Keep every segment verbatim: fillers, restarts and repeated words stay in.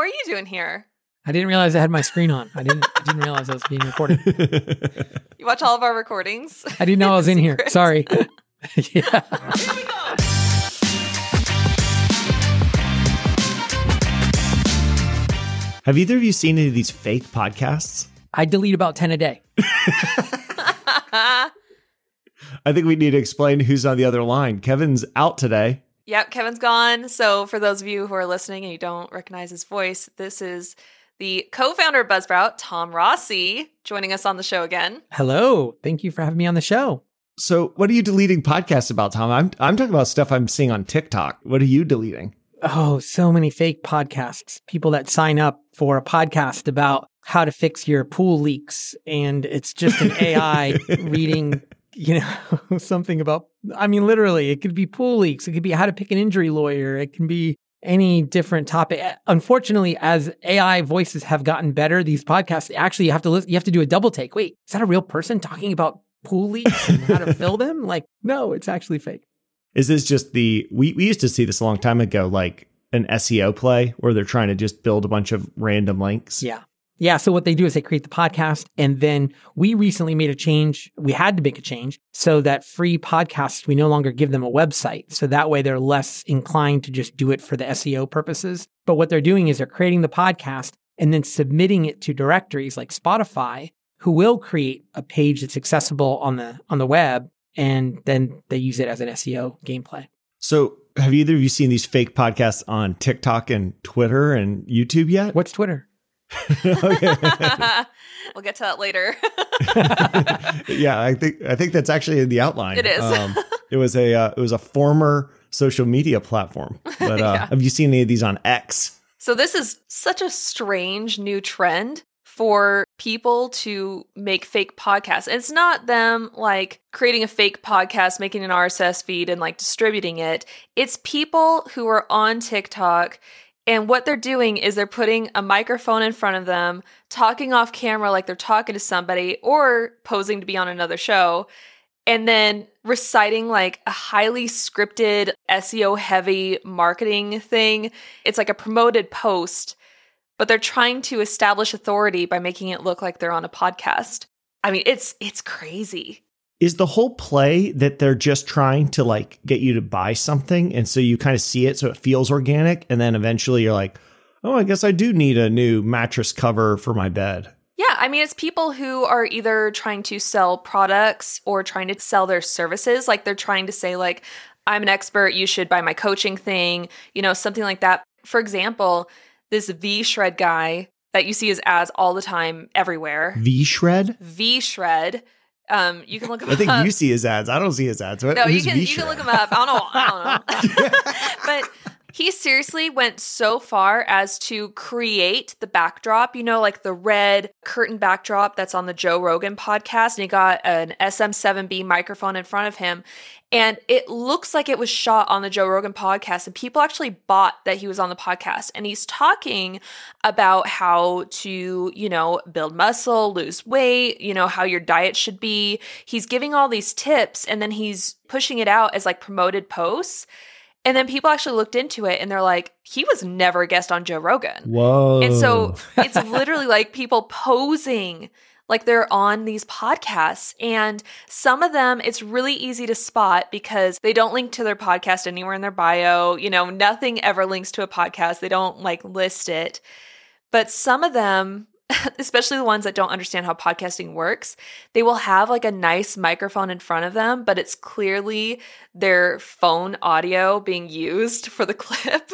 what are you doing here? I didn't realize I had my screen on. I didn't I didn't realize I was being recorded. You watch all of our recordings? I didn't know I was in here. Sorry. Yeah. Here we go. Have either of you seen any of these fake podcasts? I delete about ten a day. I think we need to explain who's on the other line. Kevin's out today. Yep, Kevin's gone. So for those of you who are listening and you don't recognize his voice, this is the co-founder of Buzzsprout, Tom Rossi, joining us on the show again. Hello. Thank you for having me on the show. So what are you deleting podcasts about, Tom? I'm I'm talking about stuff I'm seeing on TikTok. What are you deleting? Oh, so many fake podcasts. People that sign up for a podcast about how to fix your pool leaks. And it's just an A I reading, you know, something about, I mean, literally, it could be pool leaks. It could be how to pick an injury lawyer. It can be any different topic. Unfortunately, as A I voices have gotten better, these podcasts, actually, you have to listen, you have to do a double take. Wait, is that a real person talking about pool leaks and how to fill them? Like, no, it's actually fake. Is this just the, we, we used to see this a long time ago, like an S E O play where they're trying to just build a bunch of random links? Yeah. Yeah. So what they do is they create the podcast. And then we recently made a change. We had to make a change so that free podcasts, we no longer give them a website. So that way they're less inclined to just do it for the S E O purposes. But what they're doing is they're creating the podcast and then submitting it to directories like Spotify, who will create a page that's accessible on the on the web. And then they use it as an S E O gameplay. So have either of you seen these fake podcasts on TikTok and Twitter and YouTube yet? What's Twitter? We'll get to that later. Yeah, I think I think that's actually in the outline. It is. Um, it was a uh, it was a former social media platform. But uh, Yeah. have you seen any of these on X? So this is such a strange new trend for people to make fake podcasts. It's not them like creating a fake podcast, making an R S S feed and like distributing it. It's people who are on TikTok, and what they're doing is they're putting a microphone in front of them, talking off camera like they're talking to somebody or posing to be on another show, and then reciting like a highly scripted S E O heavy marketing thing. It's like a promoted post, but they're trying to establish authority by making it look like they're on a podcast. I mean, it's it's crazy. Is the whole play that they're just trying to like get you to buy something, and so you kind of see it so it feels organic, and then eventually you're like, oh, I guess I do need a new mattress cover for my bed? Yeah, I mean, it's people who are either trying to sell products or trying to sell their services. Like they're trying to say like, I'm an expert, you should buy my coaching thing, you know, something like that. For example, this V-Shred guy that you see his ads all the time everywhere. V-Shred? V-Shred. Um, you can look him I think up. you see his ads. I don't see his ads. What, No, you who's can you V-Shred? can look him up. I don't know. I don't know. But he seriously went so far as to create the backdrop, you know, like the red curtain backdrop that's on the Joe Rogan podcast. And he got an S M seven B microphone in front of him. And it looks like it was shot on the Joe Rogan podcast. And people actually bought that he was on the podcast. And he's talking about how to, you know, build muscle, lose weight, you know, how your diet should be. He's giving all these tips and then he's pushing it out as like promoted posts. And then people actually looked into it and they're like, he was never a guest on Joe Rogan. Whoa. And so it's literally like people posing like they're on these podcasts. And some of them, it's really easy to spot because they don't link to their podcast anywhere in their bio. You know, nothing ever links to a podcast. They don't like list it. But some of them, especially the ones that don't understand how podcasting works, they will have like a nice microphone in front of them, but it's clearly their phone audio being used for the clip.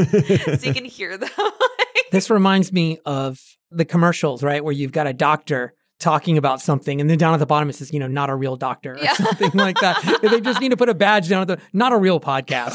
So you can hear them. This reminds me of the commercials, right? Where you've got a doctor talking about something and then down at the bottom it says, you know, not a real doctor or Yeah. something like that. They just need to put a badge down at the, not a real podcast.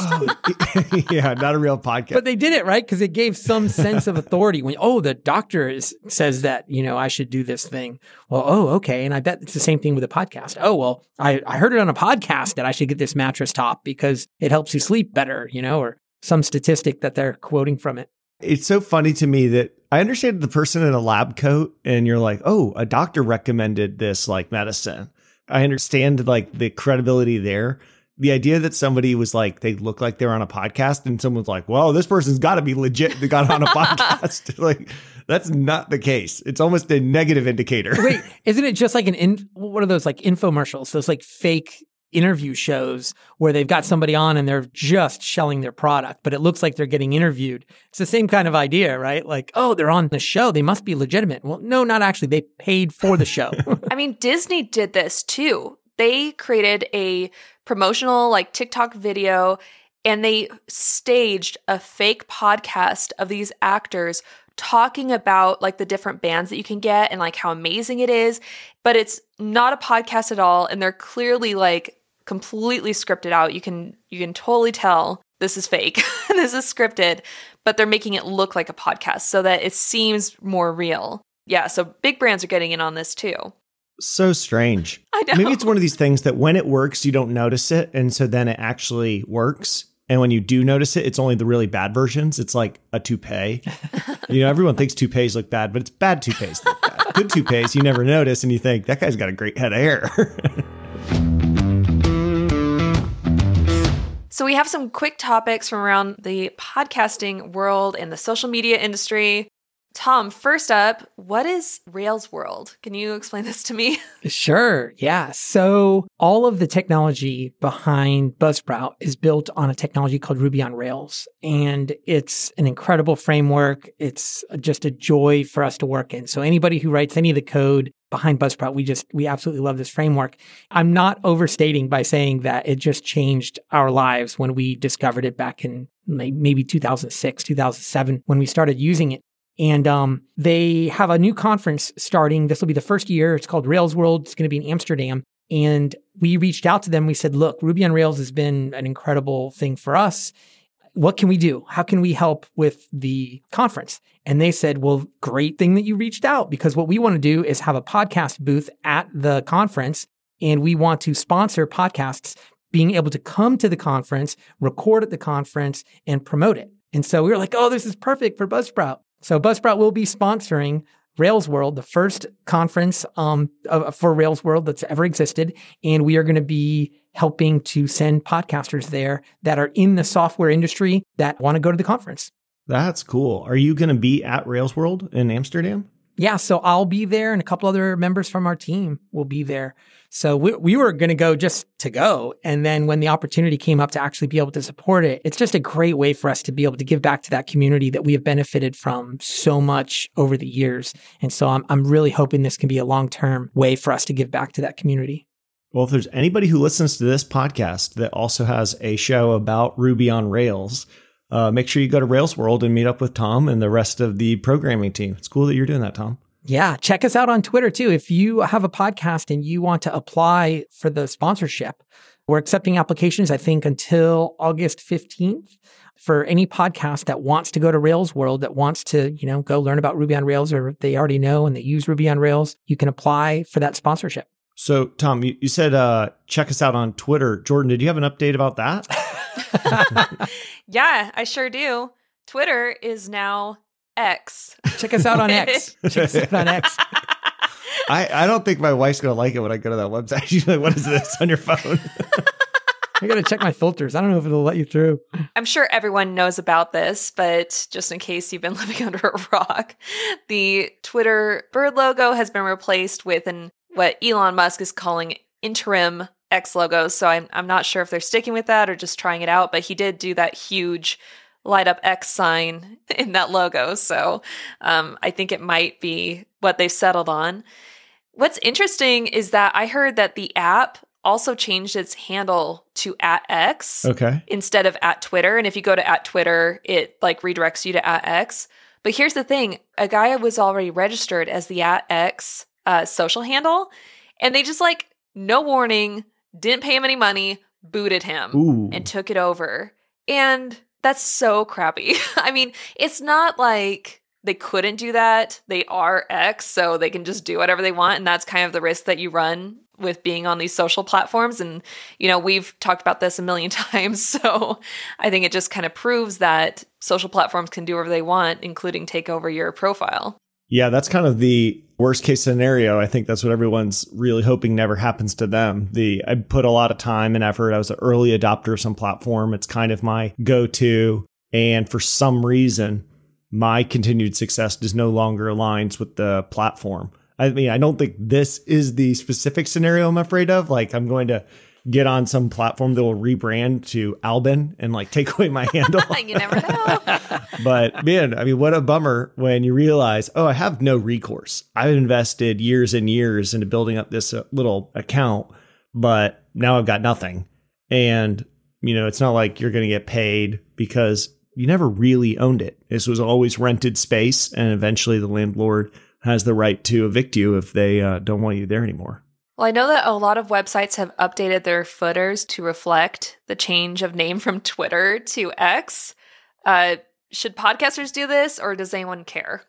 Oh, yeah, not a real podcast. But they did it, right? Because it gave some sense of authority. When, oh, the doctor is, says that, you know, I should do this thing. Well, oh, okay. And I bet it's the same thing with a podcast. Oh, well, I, I heard it on a podcast that I should get this mattress top because it helps you sleep better, you know, or some statistic that they're quoting from it. It's so funny to me that I understand the person in a lab coat and you're like, oh, a doctor recommended this like medicine. I understand like the credibility there. the idea that somebody was like, they look like they're on a podcast and someone's like, well, this person's got to be legit. They got on a podcast. Like, that's not the case. It's almost a negative indicator. Wait, isn't it just like an, in, what are those like infomercials? Those like fake interview shows where they've got somebody on and they're just selling their product, but it looks like they're getting interviewed. It's the same kind of idea, right? Like, oh, they're on the show. They must be legitimate. Well, no, not actually. They paid for the show. I mean, Disney did this too. They created a promotional like TikTok video and they staged a fake podcast of these actors talking about like the different bands that you can get and like how amazing it is. But it's not a podcast at all. And they're clearly like completely scripted out. You can you can totally tell this is fake. This is scripted, but they're making it look like a podcast so that it seems more real. Yeah, so big brands are getting in on this too. So strange. I know. Maybe it's one of these things that when it works, you don't notice it. And so then it actually works. And when you do notice it, it's only the really bad versions. It's like a toupee. You know, everyone thinks toupees look bad, but it's bad toupees look bad. Good toupees, you never notice. And you think, that guy's got a great head of hair. So we have some quick topics from around the podcasting world and the social media industry. Tom, first up, what is Rails World? Can you explain this to me? Sure. Yeah. So all of the technology behind Buzzsprout is built on a technology called Ruby on Rails. And it's an incredible framework. It's just a joy for us to work in. So anybody who writes any of the code behind Buzzsprout, we just, we absolutely love this framework. I'm not overstating by saying that it just changed our lives when we discovered it back in maybe two thousand six, two thousand seven, when we started using it. And um, they have a new conference starting. This will be the first year. It's called Rails World. It's going to be in Amsterdam. And we reached out to them. We said, look, Ruby on Rails has been an incredible thing for us. What can we do? How can we help with the conference? And they said, well, great thing that you reached out, because what we want to do is have a podcast booth at the conference. And we want to sponsor podcasts being able to come to the conference, record at the conference, and promote it. And so we were like, oh, this is perfect for Buzzsprout. So Buzzsprout will be sponsoring Rails World, the first conference um, uh, for Rails World that's ever existed. And we are going to be helping to send podcasters there that are in the software industry that want to go to the conference. That's cool. Are you going to be at Rails World in Amsterdam? Yeah, so I'll be there and a couple other members from our team will be there. So we, we were going to go just to go. And then when the opportunity came up to actually be able to support it, it's just a great way for us to be able to give back to that community that we have benefited from so much over the years. And so I'm, I'm really hoping this can be a long-term way for us to give back to that community. Well, if there's anybody who listens to this podcast that also has a show about Ruby on Rails, Uh, make sure you go to Rails World and meet up with Tom and the rest of the programming team. It's cool that you're doing that, Tom. Yeah. Check us out on Twitter too. If you have a podcast and you want to apply for the sponsorship, we're accepting applications, I think, until August fifteenth for any podcast that wants to go to Rails World, that wants to, you know, go learn about Ruby on Rails, or they already know and they use Ruby on Rails. You can apply for that sponsorship. So, Tom, you, you said uh, check us out on Twitter. Jordan, did you have an update about that? Yeah, I sure do. Twitter is now X. Check us out on X. Check us out on X. I, I don't think my wife's going to like it when I go to that website. She's like, what is this on your phone? I got to check my filters. I don't know if it'll let you through. I'm sure everyone knows about this, but just in case you've been living under a rock, the Twitter bird logo has been replaced with an what Elon Musk is calling interim X logos. So I'm I'm not sure if they're sticking with that or just trying it out, but he did do that huge light up X sign in that logo. So um, I think it might be what they've settled on. What's interesting is that I heard that the app also changed its handle to at X okay. instead of at Twitter. And if you go to at Twitter, it like redirects you to at X. But here's the thing. A guy was already registered as the at X uh, social handle, and they just like, no warning, didn't pay him any money, booted him Ooh. and took it over. And that's so crappy. I mean, it's not like they couldn't do that. They are X, so they can just do whatever they want. And that's kind of the risk that you run with being on these social platforms. And, you know, we've talked about this a million times. So I think it just kind of proves that social platforms can do whatever they want, including take over your profile. Yeah, that's kind of the worst case scenario. I think that's what everyone's really hoping never happens to them. The I put a lot of time and effort. I was an early adopter of some platform. It's kind of my go-to. And for some reason, my continued success is no longer aligns with the platform. I mean, I don't think this is the specific scenario I'm afraid of. Like, I'm going to get on some platform that will rebrand to Albin and like take away my handle. You never know. But man, I mean, what a bummer when you realize, oh, I have no recourse. I've invested years and years into building up this uh, little account, but now I've got nothing. And, you know, it's not like you're going to get paid because you never really owned it. This was always rented space. And eventually the landlord has the right to evict you if they uh, don't want you there anymore. Well, I know that a lot of websites have updated their footers to reflect the change of name from Twitter to X. Uh, should podcasters do this, or does anyone care?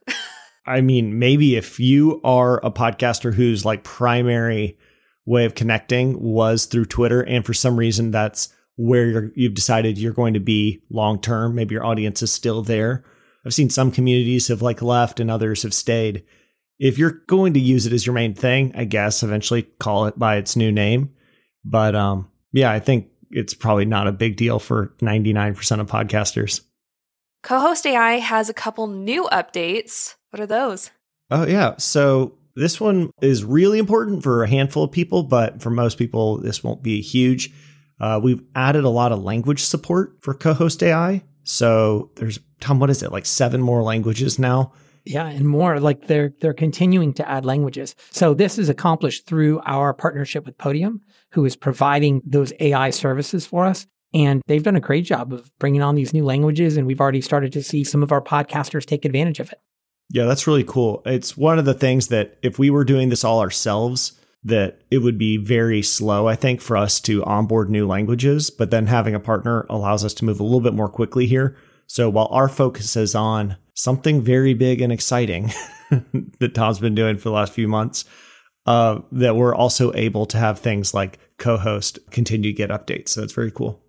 I mean, maybe if you are a podcaster whose like primary way of connecting was through Twitter, and for some reason that's where you're, you've decided you're going to be long term, maybe your audience is still there. I've seen some communities have like left and others have stayed. If you're going to use it as your main thing, I guess eventually call it by its new name. But um, yeah, I think it's probably not a big deal for ninety-nine percent of podcasters. Co-host A I has a couple new updates. What are those? Oh, yeah. So this one is really important for a handful of people, but for most people, this won't be huge. Uh, we've added a lot of language support for Co-host A I. So there's, Tom, what is it? Like seven more languages now? Yeah, and more. Like they're they're continuing to add languages. So this is accomplished through our partnership with Podium, who is providing those A I services for us. And they've done a great job of bringing on these new languages. And we've already started to see some of our podcasters take advantage of it. Yeah, that's really cool. It's one of the things that if we were doing this all ourselves, that it would be very slow, I think, for us to onboard new languages. But then having a partner allows us to move a little bit more quickly here. So while our focus is on something very big and exciting that Tom's been doing for the last few months, uh, that we're also able to have things like co-host continue to get updates. So it's very cool.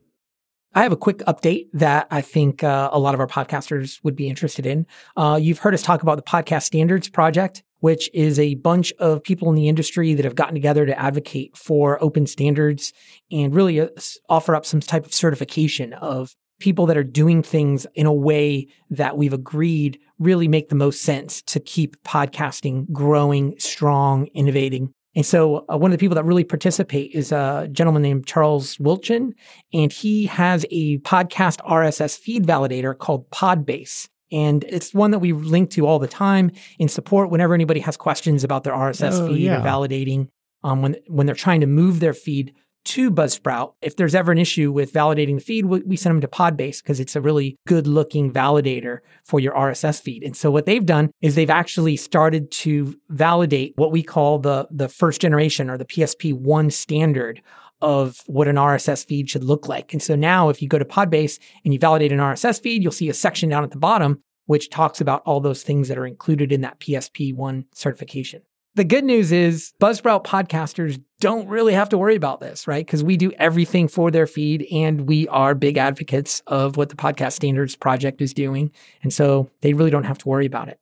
I have a quick update that I think uh, a lot of our podcasters would be interested in. Uh, you've heard us talk about the Podcast Standards Project, which is a bunch of people in the industry that have gotten together to advocate for open standards and really uh, offer up some type of certification of people that are doing things in a way that we've agreed really make the most sense to keep podcasting growing, strong, innovating. And so uh, one of the people that really participate is a gentleman named Charles Wilchin, and he has a podcast R S S feed validator called Podbase. And it's one that we link to all the time in support whenever anybody has questions about their R S S oh, feed yeah. or validating um, when when they're trying to move their feed to Buzzsprout. If there's ever an issue with validating the feed, we send them to Podbase because it's a really good looking validator for your R S S feed. And so what they've done is they've actually started to validate what we call the, the first generation or the P S P one standard of what an R S S feed should look like. And so now if you go to Podbase and you validate an R S S feed, you'll see a section down at the bottom which talks about all those things that are included in that P S P one certification. The good news is Buzzsprout podcasters don't really have to worry about this, right? Because we do everything for their feed and we are big advocates of what the Podcast Standards Project is doing. And so they really don't have to worry about it.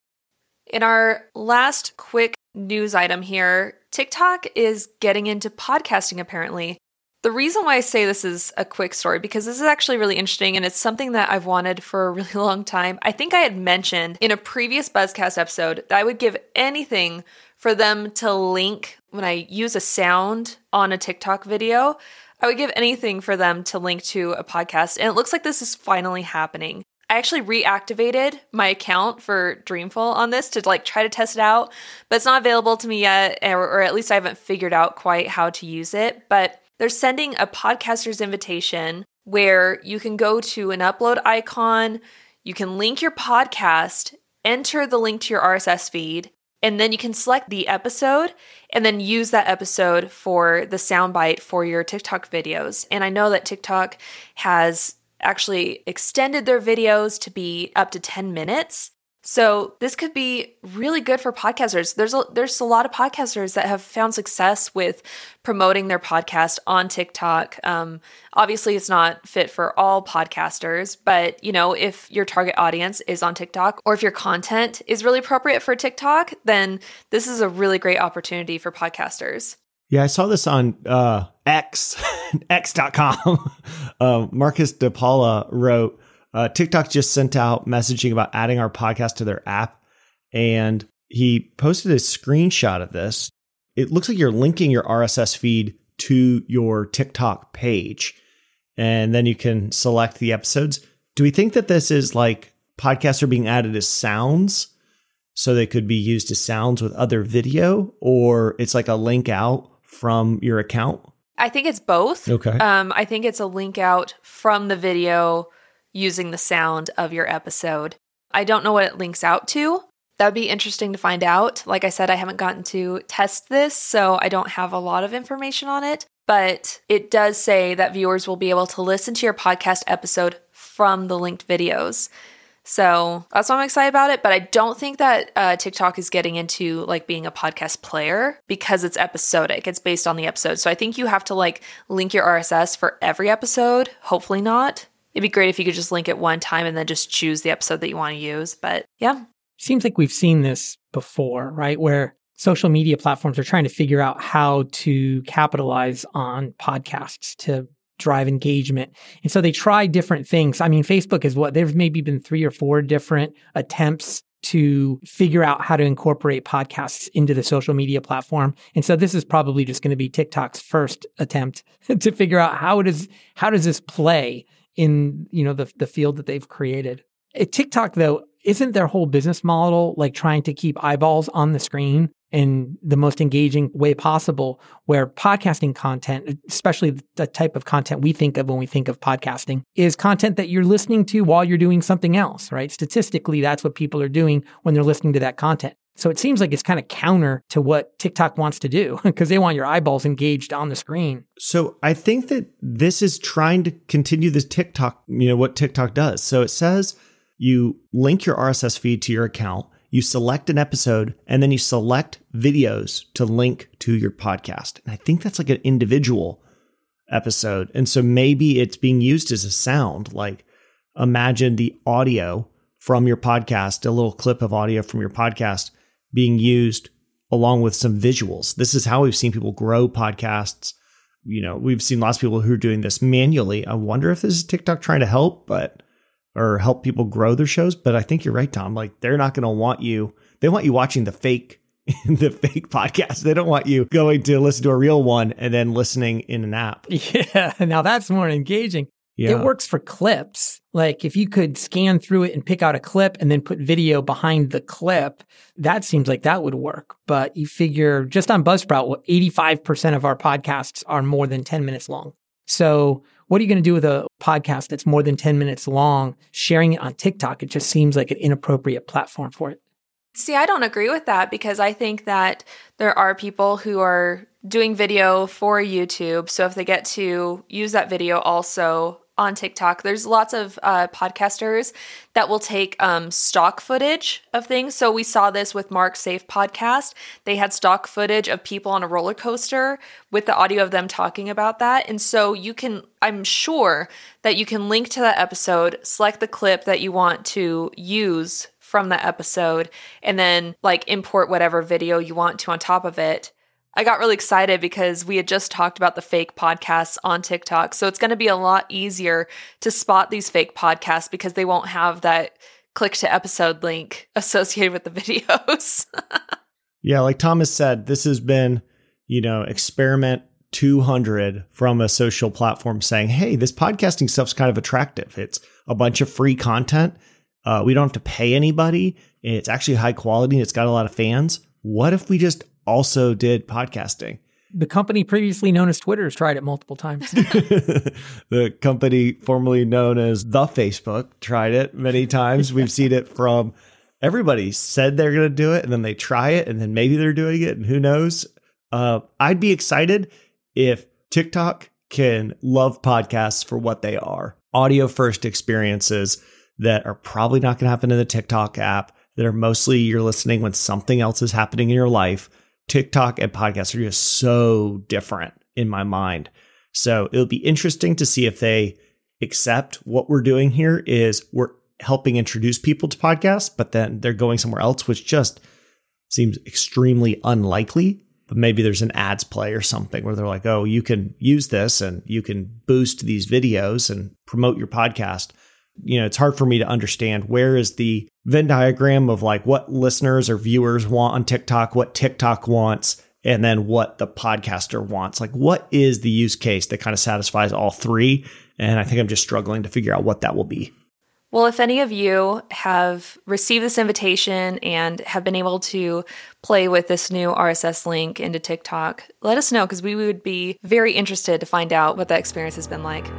In our last quick news item here, TikTok is getting into podcasting apparently. The reason why I say this is a quick story, because this is actually really interesting and it's something that I've wanted for a really long time. I think I had mentioned in a previous Buzzcast episode that I would give anything for them to link when I use a sound on a TikTok video. I would give anything for them to link to a podcast. And it looks like this is finally happening. I actually reactivated my account for Dreamful on this to like try to test it out, but it's not available to me yet, or, or at least I haven't figured out quite how to use it. But they're sending a podcaster's invitation where you can go to an upload icon, you can link your podcast, enter the link to your R S S feed, and then you can select the episode and then use that episode for the soundbite for your TikTok videos. And I know that TikTok has actually extended their videos to be up to ten minutes. So this could be really good for podcasters. There's a, there's a lot of podcasters that have found success with promoting their podcast on TikTok. Um, obviously, it's not fit for all podcasters, but you know, if your target audience is on TikTok, or if your content is really appropriate for TikTok, then this is a really great opportunity for podcasters. Yeah, I saw this on uh, X, X dot com. uh, Marcus DePaula wrote, Uh, TikTok just sent out messaging about adding our podcast to their app, and he posted a screenshot of this. It looks like you're linking your R S S feed to your TikTok page, and then you can select the episodes. Do we think that this is like podcasts are being added as sounds, so they could be used as sounds with other video, or it's like a link out from your account? I think it's both. Okay. Um, I think it's a link out from the video using the sound of your episode. I don't know what it links out to. That would be interesting to find out. Like I said, I haven't gotten to test this, so I don't have a lot of information on it. But it does say that viewers will be able to listen to your podcast episode from the linked videos. So that's why I'm excited about it. But I don't think that uh, TikTok is getting into like being a podcast player because it's episodic. It's based on the episode. So I think you have to like link your R S S for every episode. Hopefully not. It'd be great if you could just link it one time and then just choose the episode that you want to use. But yeah. Seems like we've seen this before, right? Where social media platforms are trying to figure out how to capitalize on podcasts to drive engagement. And so they try different things. I mean, Facebook is what, there's maybe been three or four different attempts to figure out how to incorporate podcasts into the social media platform. And so this is probably just going to be TikTok's first attempt to figure out how does how does this play in, you know, the the field that they've created. At TikTok, though, isn't their whole business model like trying to keep eyeballs on the screen in the most engaging way possible, where podcasting content, especially the type of content we think of when we think of podcasting, is content that you're listening to while you're doing something else, right? Statistically, that's what people are doing when they're listening to that content. So it seems like it's kind of counter to what TikTok wants to do because they want your eyeballs engaged on the screen. So I think that this is trying to continue this TikTok, you know, what TikTok does. So it says you link your R S S feed to your account, you select an episode, and then you select videos to link to your podcast. And I think that's like an individual episode. And so maybe it's being used as a sound, like imagine the audio from your podcast, a little clip of audio from your podcast being used along with some visuals. This is how we've seen people grow podcasts. You know, we've seen lots of people who are doing this manually. I wonder if this is TikTok trying to help, but or help people grow their shows. But I think you're right, Tom. Like they're not going to want you. They want you watching the fake, the fake podcast. They don't want you going to listen to a real one and then listening in an app. Yeah. Now that's more engaging. Yeah. It works for clips. Like if you could scan through it and pick out a clip and then put video behind the clip, that seems like that would work. But you figure just on Buzzsprout, well, eighty-five percent of our podcasts are more than ten minutes long. So what are you going to do with a podcast that's more than ten minutes long, sharing it on TikTok? It just seems like an inappropriate platform for it. See, I don't agree with that because I think that there are people who are doing video for YouTube. So if they get to use that video also on TikTok, there's lots of uh, podcasters that will take um, stock footage of things. So we saw this with Mark Safe podcast. They had stock footage of people on a roller coaster with the audio of them talking about that. And so you can, I'm sure that you can link to that episode, select the clip that you want to use from the episode, and then like import whatever video you want to on top of it. I got really excited because we had just talked about the fake podcasts on TikTok. So it's going to be a lot easier to spot these fake podcasts because they won't have that click to episode link associated with the videos. Yeah, like Thomas said, this has been, you know, experiment two hundred from a social platform saying, hey, this podcasting stuff's kind of attractive. It's a bunch of free content. Uh, we don't have to pay anybody. It's actually high quality. And it's got a lot of fans. What if we just also did podcasting? The company previously known as Twitter has tried it multiple times. The company formerly known as The Facebook tried it many times. We've seen it from everybody said they're going to do it and then they try it and then maybe they're doing it and who knows. Uh, I'd be excited if TikTok can love podcasts for what they are. Audio first experiences that are probably not going to happen in the TikTok app. that are mostly you're listening when something else is happening in your life. TikTok and podcasts are just so different in my mind. So it'll be interesting to see if they accept what we're doing here is we're helping introduce people to podcasts, but then they're going somewhere else, which just seems extremely unlikely. But maybe there's an ads play or something where they're like, oh, you can use this and you can boost these videos and promote your podcast. You know, it's hard for me to understand where is the Venn diagram of like what listeners or viewers want on TikTok, what TikTok wants, and then what the podcaster wants. Like, what is the use case that kind of satisfies all three? And I think I'm just struggling to figure out what that will be. Well, if any of you have received this invitation and have been able to play with this new R S S link into TikTok, let us know because we would be very interested to find out what that experience has been like.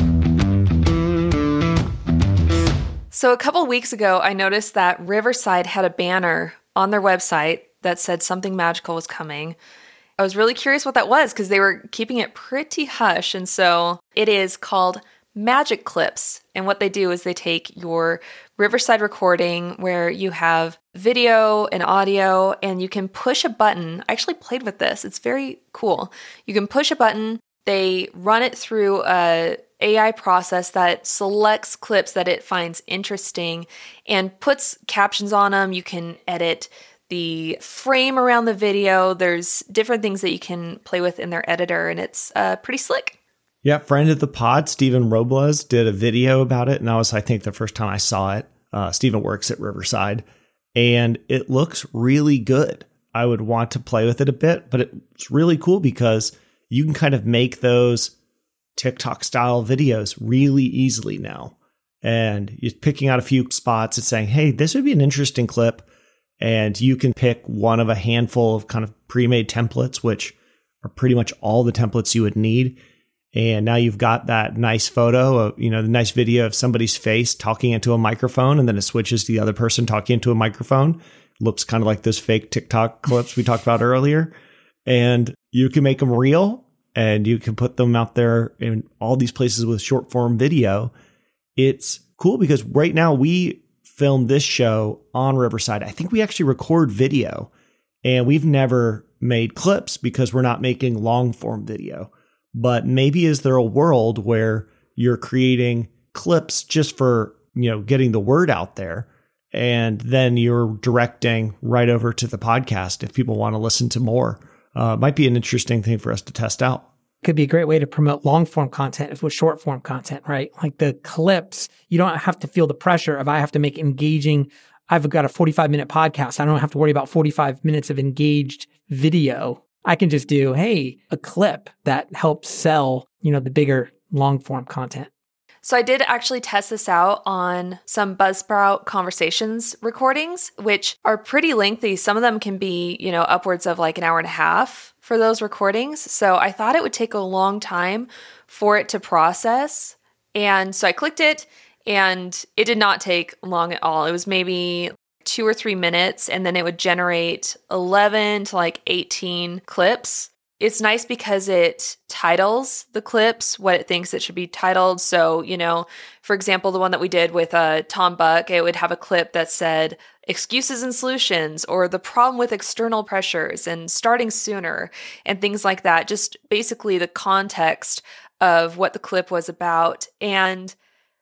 So a couple weeks ago, I noticed that Riverside had a banner on their website that said something magical was coming. I was really curious what that was because they were keeping it pretty hush. And so it is called Magic Clips. And what they do is they take your Riverside recording where you have video and audio and you can push a button. I actually played with this. It's very cool. You can push a button. They run it through a A I process that selects clips that it finds interesting and puts captions on them. You can edit the frame around the video. There's different things that you can play with in their editor, and it's uh, pretty slick. Yeah, friend of the pod, Stephen Robles, did a video about it, and that was, I think, the first time I saw it. Uh, Stephen works at Riverside, and it looks really good. I would want to play with it a bit, but it's really cool because you can kind of make those TikTok-style videos really easily now. And you're picking out a few spots and saying, hey, this would be an interesting clip, and you can pick one of a handful of kind of pre-made templates, which are pretty much all the templates you would need. And now you've got that nice photo of, you know, the nice video of somebody's face talking into a microphone, and then it switches to the other person talking into a microphone. It looks kind of like those fake TikTok clips we talked about earlier. And you can make them real, and you can put them out there in all these places with short form video. It's cool because right now we film this show on Riverside. I think we actually record video, and we've never made clips because we're not making long form video. But maybe is there a world where you're creating clips just for, you know, getting the word out there, and then you're directing right over to the podcast if people want to listen to more? Uh, might be an interesting thing for us to test out. Could be a great way to promote long form content with short form content, right? Like the clips, you don't have to feel the pressure of I have to make engaging. I've got a forty-five minute podcast. I don't have to worry about forty-five minutes of engaged video. I can just do, hey, a clip that helps sell, you know, the bigger long form content. So I did actually test this out on some Buzzsprout Conversations recordings, which are pretty lengthy. Some of them can be, you know, upwards of like an hour and a half for those recordings. So I thought it would take a long time for it to process. And so I clicked it, and it did not take long at all. It was maybe two or three minutes, and then it would generate eleven to like eighteen clips. It's nice because it titles the clips what it thinks it should be titled. So, you know, for example, the one that we did with uh, Tom Buck, it would have a clip that said excuses and solutions, or the problem with external pressures and starting sooner, and things like that. Just basically the context of what the clip was about. And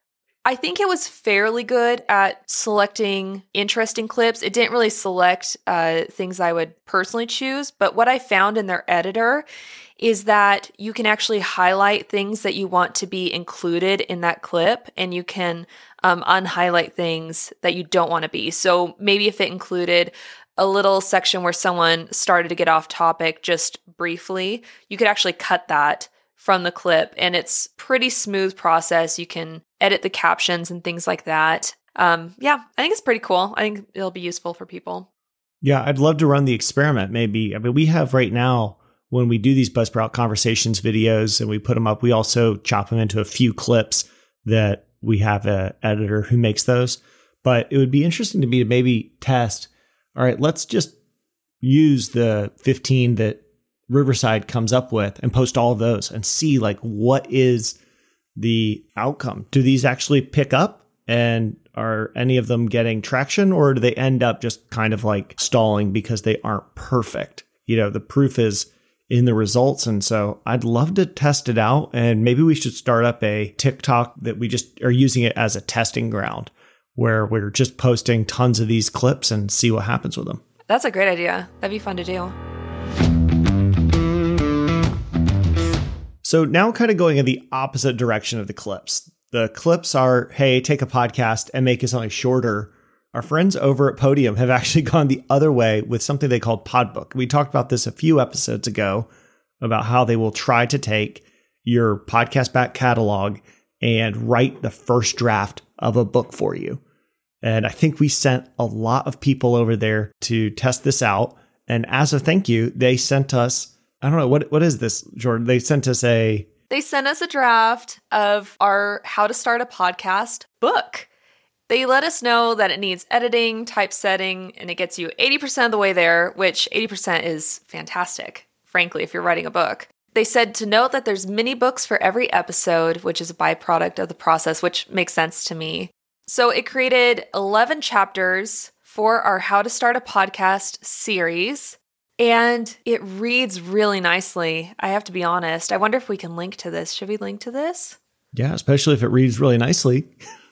I think it was fairly good at selecting interesting clips. It didn't really select uh, things I would personally choose, but what I found in their editor is that you can actually highlight things that you want to be included in that clip, and you can um, unhighlight things that you don't want to be. So maybe if it included a little section where someone started to get off topic just briefly, you could actually cut that from the clip, and it's pretty smooth process. You can edit the captions and things like that. Um, yeah, I think it's pretty cool. I think it'll be useful for people. Yeah, I'd love to run the experiment. Maybe, I mean, we have right now, when we do these Buzzsprout Conversations videos and we put them up, we also chop them into a few clips that we have an editor who makes those. But it would be interesting to me to maybe test, all right, let's just use the fifteen that Riverside comes up with and post all of those and see like what is the outcome. Do these actually pick up? And Are any of them getting traction, or do they end up just kind of like stalling because they aren't perfect? You know, the proof is in the results. And so I'd love to test it out. And maybe we should start up a TikTok that we just are using it as a testing ground where we're just posting tons of these clips and see what happens with them. That's a great idea. That'd be fun to do. So now kind of going in the opposite direction of the clips. The clips are, hey, take a podcast and make it something shorter. Our friends over at Podium have actually gone the other way with something they called Podbook. We talked about this a few episodes ago about how they will try to take your podcast back catalog and write the first draft of a book for you. And I think we sent a lot of people over there to test this out. And as a thank you, they sent us, I don't know, what what is this, Jordan? They sent us a... They sent us a draft of our How to Start a Podcast book. They let us know that it needs editing, typesetting, and it gets you eighty percent of the way there, which eighty percent is fantastic, frankly, if you're writing a book. They said to note that there's mini books for every episode, which is a byproduct of the process, which makes sense to me. So it created eleven chapters for our How to Start a Podcast series, and it reads really nicely. I have to be honest. I wonder if we can link to this. Should we link to this? Yeah, especially if it reads really nicely.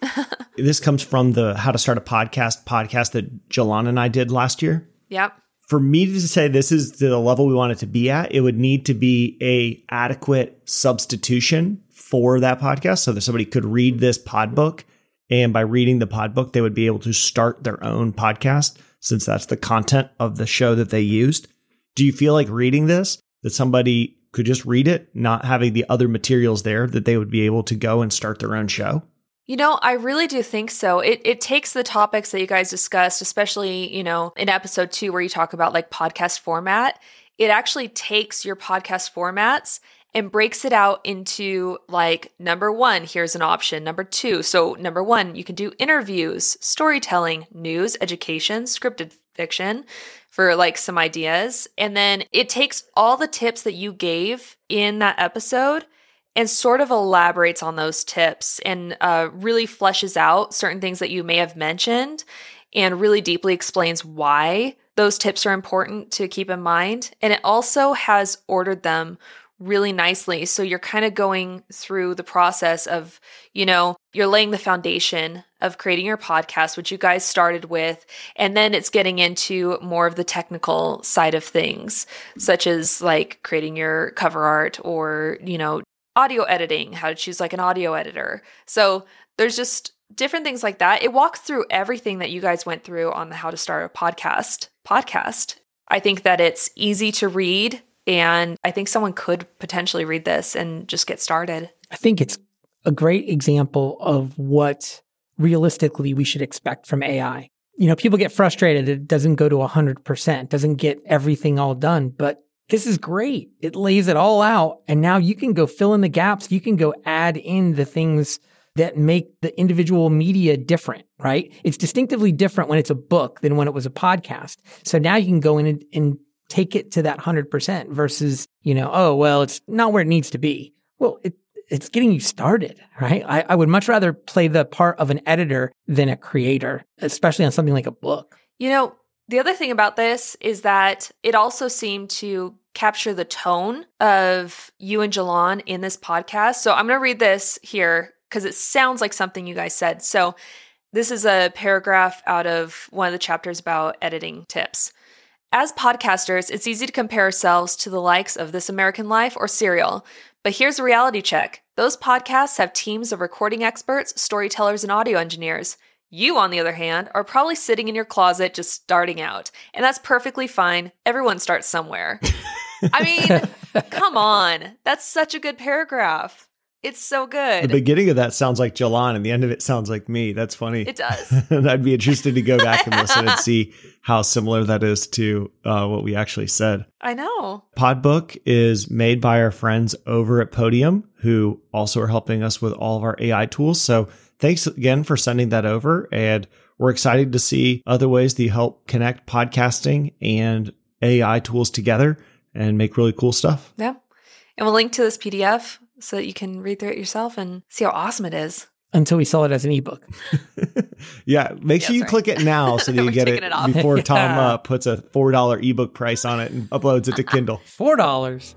This comes from the How to Start a Podcast podcast that Jalon and I did last year. Yep. For me to say this is the level we want it to be at, it would need to be a adequate substitution for that podcast so that somebody could read this pod book. And by reading the pod book, they would be able to start their own podcast since that's the content of the show that they used. Do you feel like reading this, that somebody could just read it, not having the other materials there, that they would be able to go and start their own show? You know, I really do think so. It it takes the topics that you guys discussed, especially, you know, in episode two where you talk about like podcast format. It actually takes your podcast formats and breaks it out into like, number one, here's an option. Number two, so number one, you can do interviews, storytelling, news, education, scripted fiction for like some ideas. And then it takes all the tips that you gave in that episode and sort of elaborates on those tips and uh, really fleshes out certain things that you may have mentioned and really deeply explains why those tips are important to keep in mind. And it also has ordered them really nicely. So you're kind of going through the process of, you know, you're laying the foundation of creating your podcast, which you guys started with. And then it's getting into more of the technical side of things, such as like creating your cover art or, you know, audio editing, how to choose like an audio editor. So there's just different things like that. It walks through everything that you guys went through on the How to Start a Podcast podcast. I think that it's easy to read. And I think someone could potentially read this and just get started. I think it's a great example of what realistically we should expect from A I. You know, people get frustrated. It doesn't go to one hundred percent, doesn't get everything all done, but this is great. It lays it all out. And now you can go fill in the gaps. You can go add in the things that make the individual media different, right? It's distinctively different when it's a book than when it was a podcast. So now you can go in and, and take it to that one hundred percent versus, you know, oh, well, it's not where it needs to be. Well, it, it's getting you started, right? I, I would much rather play the part of an editor than a creator, especially on something like a book. You know, the other thing about this is that it also seemed to capture the tone of you and Jalon in this podcast. So I'm going to read this here because it sounds like something you guys said. So this is a paragraph out of one of the chapters about editing tips. As podcasters, it's easy to compare ourselves to the likes of This American Life or Serial. But here's a reality check. Those podcasts have teams of recording experts, storytellers, and audio engineers. You, on the other hand, are probably sitting in your closet just starting out. And that's perfectly fine. Everyone starts somewhere. I mean, come on. That's such a good paragraph. It's so good. The beginning of that sounds like Jalon and the end of it sounds like me. That's funny. It does. And I'd be interested to go back and listen and see how similar that is to uh, what we actually said. I know. Podbook is made by our friends over at Podium, who also are helping us with all of our A I tools. So thanks again for sending that over. And we're excited to see other ways that you help connect podcasting and A I tools together and make really cool stuff. Yeah. And we'll link to this P D F so that you can read through it yourself and see how awesome it is. until we sell it as an ebook. Yeah, make Yeah, sure you sorry. click it now so that you We're get taking it, it off. before Tom Yeah. uh, puts a four dollar ebook price on it and uploads it to Kindle. four dollars.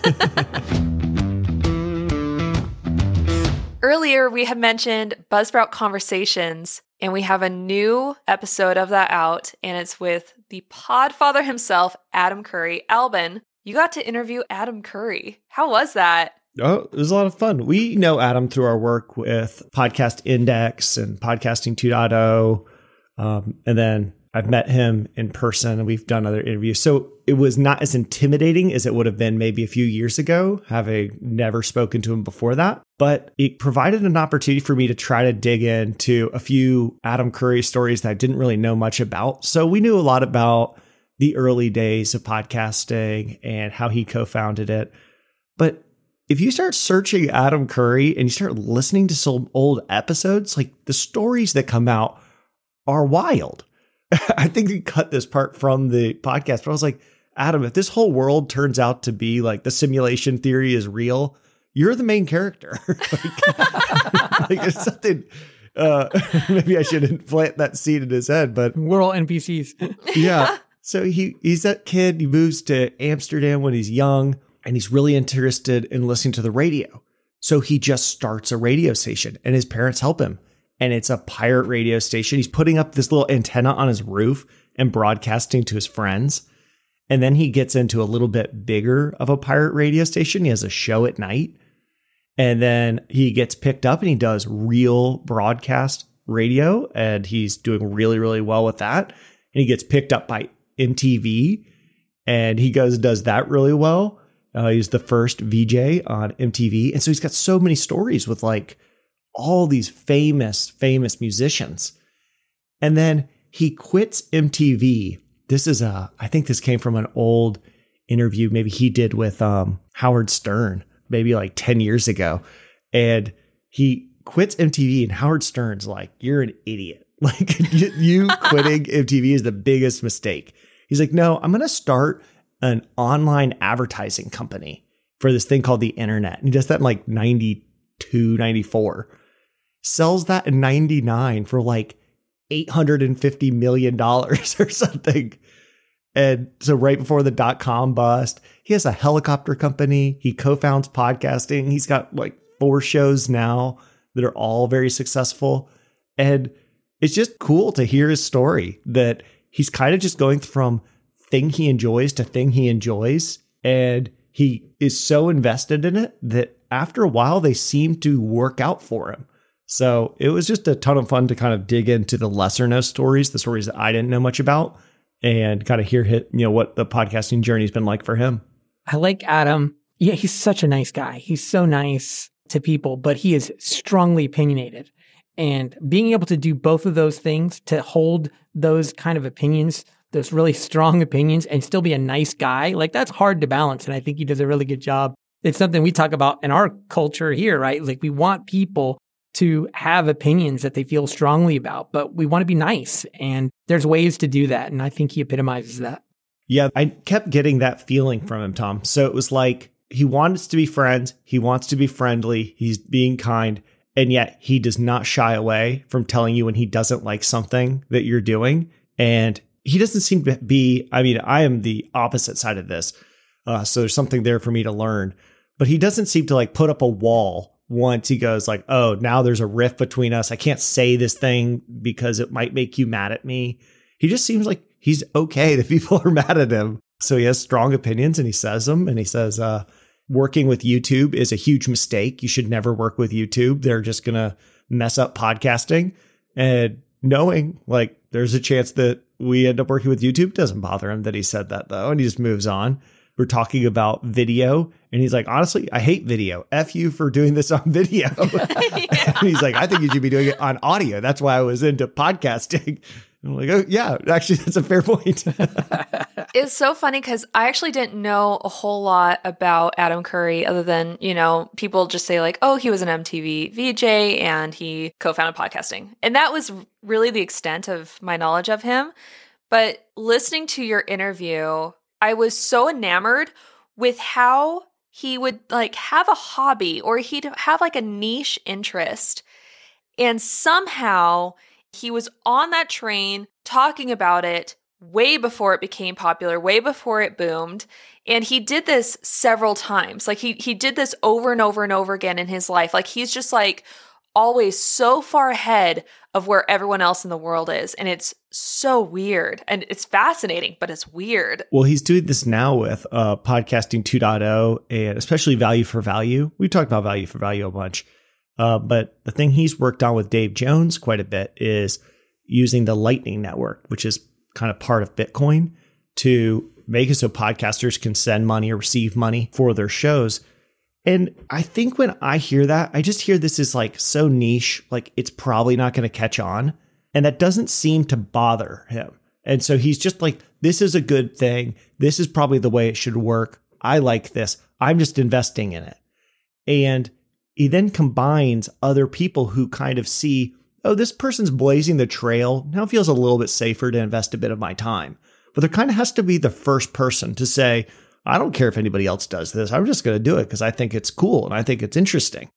Earlier, we had mentioned Buzzsprout Conversations, and we have a new episode of that out, and it's with the podfather himself, Adam Curry. Albin, you got to interview Adam Curry. How was that? Oh, it was a lot of fun. We know Adam through our work with Podcast Index and Podcasting two point oh. Um, and then I've met him in person and we've done other interviews. So it was not as intimidating as it would have been maybe a few years ago, having never spoken to him before that. But it provided an opportunity for me to try to dig into a few Adam Curry stories that I didn't really know much about. So we knew a lot about the early days of podcasting and how he co-founded it. But if you start searching Adam Curry and you start listening to some old episodes, like the stories that come out are wild. I think we cut this part from the podcast, but I was like, Adam, if this whole world turns out to be like the simulation theory is real, you're the main character. like, like it's something, uh, maybe I shouldn't plant that seed in his head, but We're all N P Cs. yeah. So he he's that kid. He moves to Amsterdam when he's young, and he's really interested in listening to the radio. So he just starts a radio station, and his parents help him. And it's a pirate radio station. He's putting up this little antenna on his roof and broadcasting to his friends. And then he gets into a little bit bigger of a pirate radio station. He has a show at night. And then he gets picked up and he does real broadcast radio. And he's doing really, really well with that. And he gets picked up by M T V. And he goes and does that really well. Uh, he's the first V J on M T V. And so he's got so many stories with like all these famous, famous musicians. And then he quits M T V. This is a, I think this came from an old interview maybe he did with um, Howard Stern, maybe like ten years ago. And he quits M T V and Howard Stern's like, you're an idiot. Like you, you quitting M T V is the biggest mistake. He's like, no, I'm going to start an online advertising company for this thing called the internet. And he does that in like ninety-two, ninety-four. Sells that in ninety-nine for like eight hundred fifty million dollars or something. And so right before the dot-com bust, he has a helicopter company. He co-founds podcasting. He's got like four shows now that are all very successful. And it's just cool to hear his story that he's kind of just going from thing he enjoys to thing he enjoys. And he is so invested in it that after a while, they seem to work out for him. So it was just a ton of fun to kind of dig into the lesser known stories, the stories that I didn't know much about, and kind of hear hit, you know, what the podcasting journey has been like for him. I like Adam. Yeah, he's such a nice guy. He's so nice to people, but he is strongly opinionated. And being able to do both of those things, to hold those kind of opinions, those really strong opinions, and still be a nice guy, like that's hard to balance. And I think he does a really good job. It's something we talk about in our culture here, right? Like we want people to have opinions that they feel strongly about, but we want to be nice. And there's ways to do that. And I think he epitomizes that. Yeah, I kept getting that feeling from him, Tom. So it was like he wants to be friends. He wants to be friendly. He's being kind. And yet he does not shy away from telling you when he doesn't like something that you're doing. And he doesn't seem to be, I mean, I am the opposite side of this. Uh, so there's something there for me to learn. But he doesn't seem to like put up a wall once he goes like, oh, now there's a rift between us. I can't say this thing because it might make you mad at me. He just seems like he's okay that people are mad at him. So he has strong opinions and he says them. And he says, uh, working with YouTube is a huge mistake. You should never work with YouTube. They're just going to mess up podcasting. And knowing like there's a chance that we end up working with YouTube doesn't bother him that he said that though. And he just moves on. We're talking about video. And he's like, honestly, I hate video. F you for doing this on video. And he's like, I think you should be doing it on audio. That's why I was into podcasting. And I'm like, oh, yeah, actually, that's a fair point. It's so funny because I actually didn't know a whole lot about Adam Curry other than, you know, people just say like, oh, he was an M T V V J and he co-founded podcasting. And that was really the extent of my knowledge of him. But listening to your interview, I was so enamored with how he would like have a hobby or he'd have like a niche interest And somehow he was on that train talking about it way before it became popular, way before it boomed. And he did this several times. Like he he did this over and over and over again in his life. Like he's just like always so far ahead of where everyone else in the world is. And it's so weird. And it's fascinating, but it's weird. Well, he's doing this now with uh, podcasting two point oh and especially value for value. We've talked about value for value a bunch. Uh, but the thing he's worked on with Dave Jones quite a bit is using the Lightning Network, which is kind of part of Bitcoin, to make it so podcasters can send money or receive money for their shows. And I think when I hear that, I just hear this is like so niche, like it's probably not going to catch on. And that doesn't seem to bother him. And so he's just like, this is a good thing. This is probably the way it should work. I like this. I'm just investing in it. And he then combines other people who kind of see, oh, this person's blazing the trail. Now it feels a little bit safer to invest a bit of my time. But there kind of has to be the first person to say, I don't care if anybody else does this. I'm just going to do it because I think it's cool and I think it's interesting.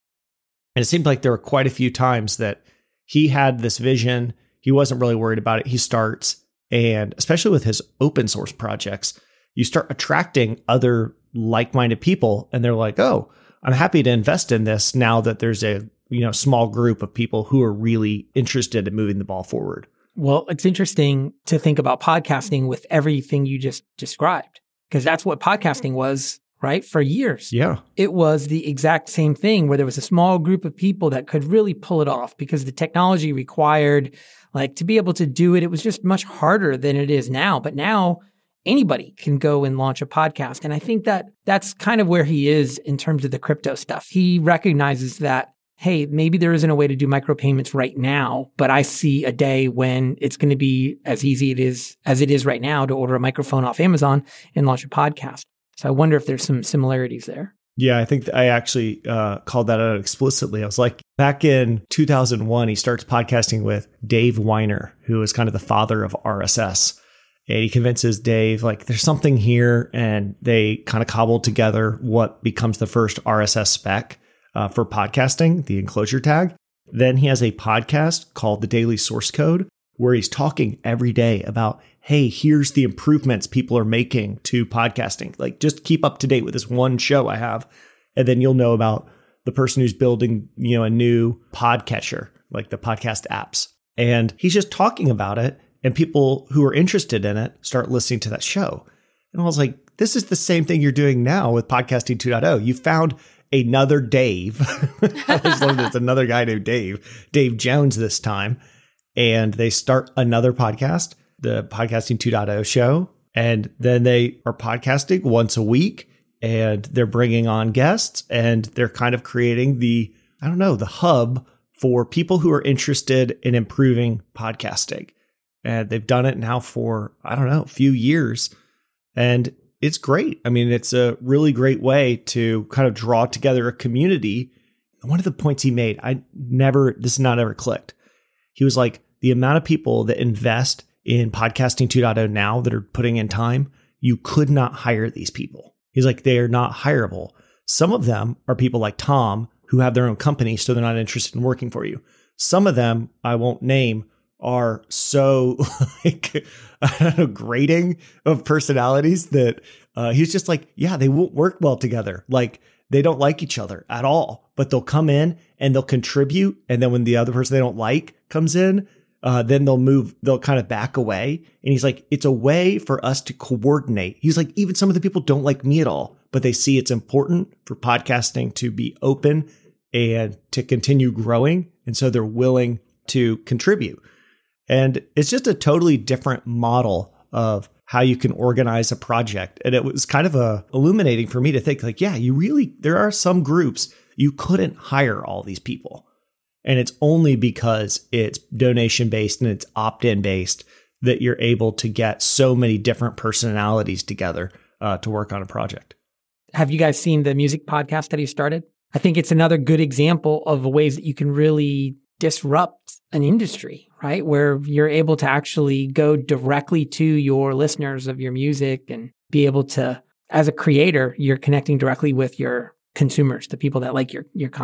And it seemed like there were quite a few times that he had this vision. He wasn't really worried about it. He starts, and especially with his open source projects, you start attracting other like-minded people. And they're like, oh, I'm happy to invest in this now that there's a you know small group of people who are really interested in moving the ball forward. Well, it's interesting to think about podcasting with everything you just described, because that's what podcasting was, right? For years. Yeah. It was the exact same thing where there was a small group of people that could really pull it off because the technology required, like, to be able to do it. It was just much harder than it is now. But now anybody can go and launch a podcast. And I think that that's kind of where he is in terms of the crypto stuff. He recognizes that, hey, maybe there isn't a way to do micropayments right now, but I see a day when it's going to be as easy it is as it is right now to order a microphone off Amazon and launch a podcast. So I wonder if there's some similarities there. Yeah, I think I actually uh, called that out explicitly. I was like, back in two thousand one, he starts podcasting with Dave Winer, who is kind of the father of R S S. And he convinces Dave, like, there's something here. And they kind of cobbled together what becomes the first R S S spec uh, for podcasting, the enclosure tag. Then he has a podcast called The Daily Source Code, where he's talking every day about, hey, here's the improvements people are making to podcasting. Like, just keep up to date with this one show I have. And then you'll know about the person who's building, you know, a new podcatcher, like the podcast apps. And he's just talking about it. And people who are interested in it start listening to that show. And I was like, this is the same thing you're doing now with Podcasting two point oh. You found another Dave. I just love this. Another guy named Dave, Dave Jones this time. And they start another podcast, the Podcasting two point oh show. And then they are podcasting once a week and they're bringing on guests and they're kind of creating the, I don't know, the hub for people who are interested in improving podcasting. And they've done it now for, I don't know, a few years. And it's great. I mean, it's a really great way to kind of draw together a community. One of the points he made, I never, this is not ever clicked. He was like, the amount of people that invest in Podcasting two point oh now that are putting in time, you could not hire these people. He's like, they are not hireable. Some of them are people like Tom who have their own company, so they're not interested in working for you. Some of them, I won't name, are so like, I don't know, grating of personalities that uh, he's just like, yeah, they won't work well together. Like, they don't like each other at all, but they'll come in and they'll contribute. And then when the other person they don't like comes in, uh, then they'll move, they'll kind of back away. And he's like, it's a way for us to coordinate. He's like, even some of the people don't like me at all, but they see it's important for podcasting to be open and to continue growing. And so they're willing to contribute. And it's just a totally different model of how you can organize a project. And it was kind of a illuminating for me to think like, yeah, you really, there are some groups you couldn't hire all these people. And it's only because it's donation based and it's opt-in based that you're able to get so many different personalities together uh, to work on a project. Have you guys seen the music podcast that he started? I think it's another good example of ways that you can really disrupt an industry, right? Where you're able to actually go directly to your listeners of your music and be able to, as a creator, you're connecting directly with your consumers, the people that like your, your content.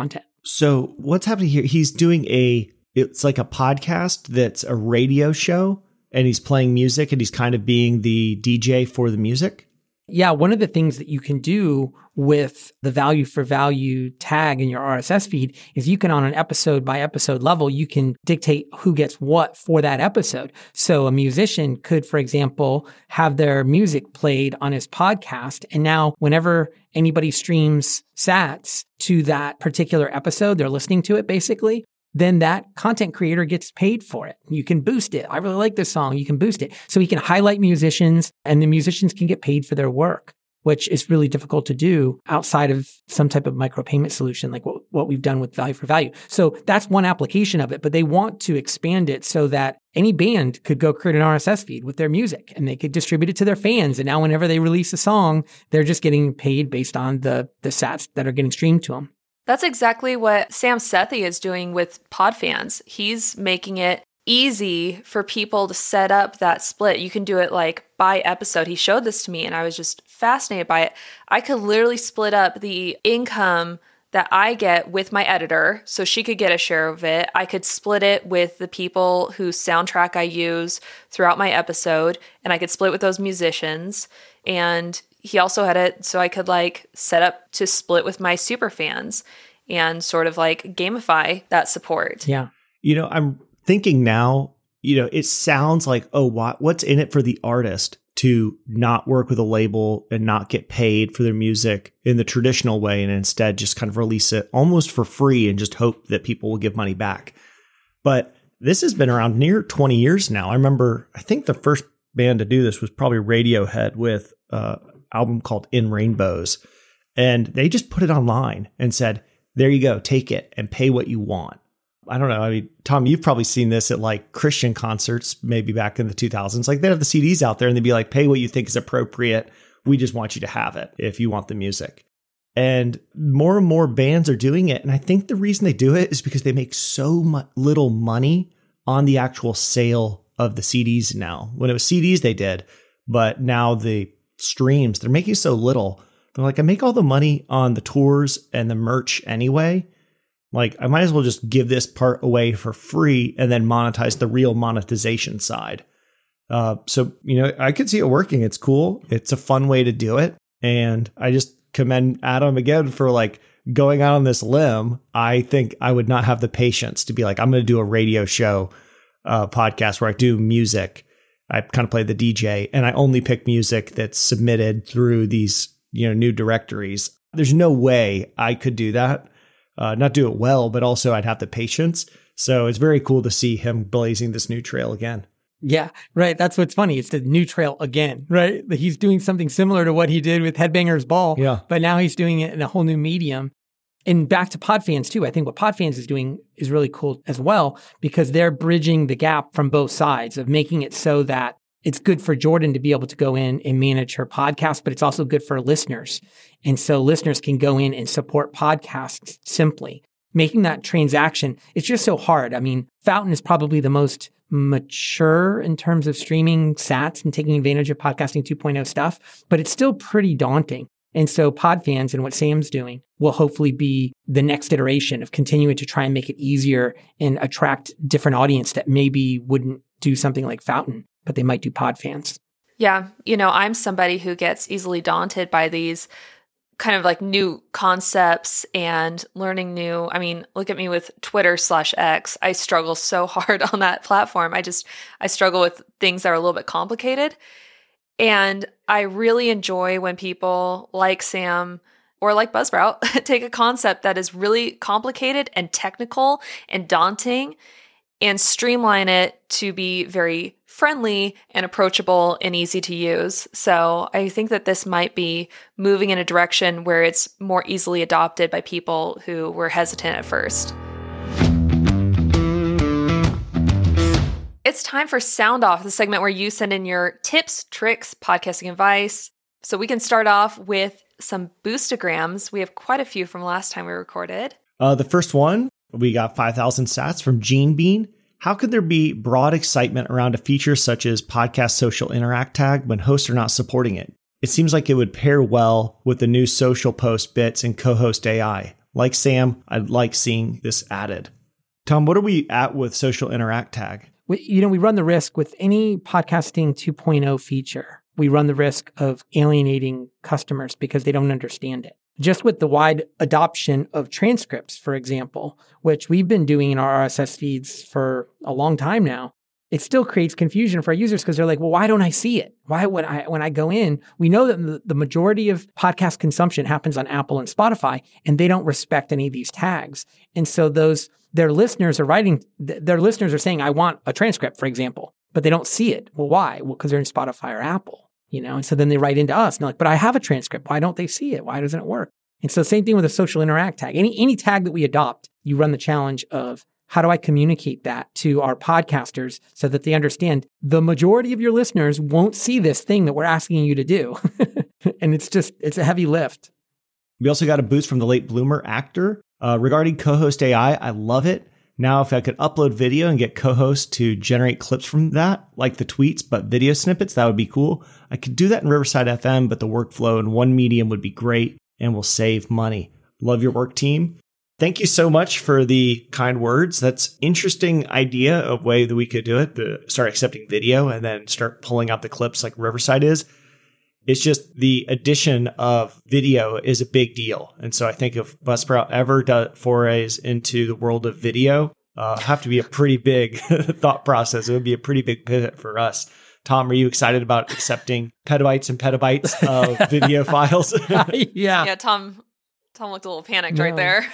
So what's happening here? He's doing a, it's like a podcast that's a radio show, and he's playing music, and he's kind of being the D J for the music. Yeah, one of the things that you can do with the value for value tag in your R S S feed is you can, on an episode by episode level, you can dictate who gets what for that episode. So a musician could, for example, have their music played on his podcast. And now whenever anybody streams sats to that particular episode, they're listening to it basically, then that content creator gets paid for it. You can boost it. I really like this song. You can boost it. So he can highlight musicians, and the musicians can get paid for their work, which is really difficult to do outside of some type of micropayment solution like what, what we've done with Value for Value. So that's one application of it, but they want to expand it so that any band could go create an R S S feed with their music and they could distribute it to their fans. And now whenever they release a song, they're just getting paid based on the, the sats that are getting streamed to them. That's exactly what Sam Sethi is doing with PodFans. He's making it easy for people to set up that split. You can do it like by episode. He showed this to me and I was just fascinated by it. I could literally split up the income that I get with my editor, so she could get a share of it. I could split it with the people whose soundtrack I use throughout my episode, and I could split with those musicians. And he also had it so I could like set up to split with my super fans and sort of like gamify that support. Yeah. You know, I'm thinking now, you know, it sounds like, oh, what, what's in it for the artist to not work with a label and not get paid for their music in the traditional way, and instead just kind of release it almost for free and just hope that people will give money back. But this has been around near twenty years now. I remember, I think the first band to do this was probably Radiohead with uh, an album called In Rainbows. And they just put it online and said, there you go, take it and pay what you want. I don't know. I mean, Tom, you've probably seen this at like Christian concerts, maybe back in the two thousands. Like they'd have the C Ds out there and they'd be like, pay what you think is appropriate. We just want you to have it if you want the music. And more and more bands are doing it. And I think the reason they do it is because they make so much little money on the actual sale of the C Ds now. When it was C Ds, they did. But now the streams, they're making so little. They're like, I make all the money on the tours and the merch anyway. Like, I might as well just give this part away for free and then monetize the real monetization side. Uh, so, you know, I could see it working. It's cool. It's a fun way to do it. And I just commend Adam again for like going out on this limb. I think I would not have the patience to be like, I'm going to do a radio show uh, podcast where I do music. I kind of play the D J and I only pick music that's submitted through these, you know, new directories. There's no way I could do that. Uh, not do it well, but also I'd have the patience. So it's very cool to see him blazing this new trail again. Yeah, right. That's what's funny. It's the new trail again, right? He's doing something similar to what he did with Headbangers Ball, yeah. But now he's doing it in a whole new medium. And back to PodFans too. I think what PodFans is doing is really cool as well, because they're bridging the gap from both sides of making it so that it's good for Jordan to be able to go in and manage her podcast, but it's also good for listeners. And so listeners can go in and support podcasts simply. Making that transaction, it's just so hard. I mean, Fountain is probably the most mature in terms of streaming sats and taking advantage of podcasting two point oh stuff, but it's still pretty daunting. And so PodFans and what Sam's doing will hopefully be the next iteration of continuing to try and make it easier and attract different audience that maybe wouldn't do something like Fountain, but they might do PodFans. Yeah. You know, I'm somebody who gets easily daunted by these kind of like new concepts and learning new. I mean, look at me with Twitter slash X. I struggle so hard on that platform. I just, I struggle with things that are a little bit complicated. And I really enjoy when people like Sam or like Buzzsprout take a concept that is really complicated and technical and daunting and streamline it to be very friendly and approachable and easy to use. So I think that this might be moving in a direction where it's more easily adopted by people who were hesitant at first. It's time for Sound Off, the segment where you send in your tips, tricks, podcasting advice. So we can start off with some boostograms. We have quite a few from last time we recorded. Uh, the first one, we got five thousand sats from Gene Bean. How could there be broad excitement around a feature such as Podcast Social Interact Tag when hosts are not supporting it? It seems like it would pair well with the new social post bits and co-host A I. like Sam, I'd like seeing this added. Tom, what are we at with Social Interact Tag? We, you know, we run the risk with any podcasting two point oh feature. We run the risk of alienating customers because they don't understand it. Just with the wide adoption of transcripts, for example, which we've been doing in our R S S feeds for a long time now, it still creates confusion for our users because they're like, well, why don't I see it? Why when I when I go in, we know that the, the majority of podcast consumption happens on Apple and Spotify, and they don't respect any of these tags. And so those their listeners are writing, their listeners are saying, I want a transcript, for example, but they don't see it. Well, why? Well, because they're in Spotify or Apple, you know? And so then they write into us and they're like, but I have a transcript. Why don't they see it? Why doesn't it work? And so same thing with a Social Interact tag. Any, any tag that we adopt, you run the challenge of how do I communicate that to our podcasters so that they understand the majority of your listeners won't see this thing that we're asking you to do. And it's just, it's a heavy lift. We also got a boost from the late bloomer actor. Uh, regarding co-host A I, I love it. Now, if I could upload video and get co-host to generate clips from that, like the tweets, but video snippets, that would be cool. I could do that in Riverside F M, but the workflow in one medium would be great and will save money. Love your work, team. Thank you so much for the kind words. That's interesting idea of way that we could do it, to start accepting video and then start pulling out the clips like Riverside is. It's just the addition of video is a big deal. And so I think if Buzzsprout ever does forays into the world of video, uh, have to be a pretty big thought process. It would be a pretty big pivot for us. Tom, are you excited about accepting petabytes and petabytes of video files? Yeah. Yeah, Tom Tom looked a little panicked No. right there.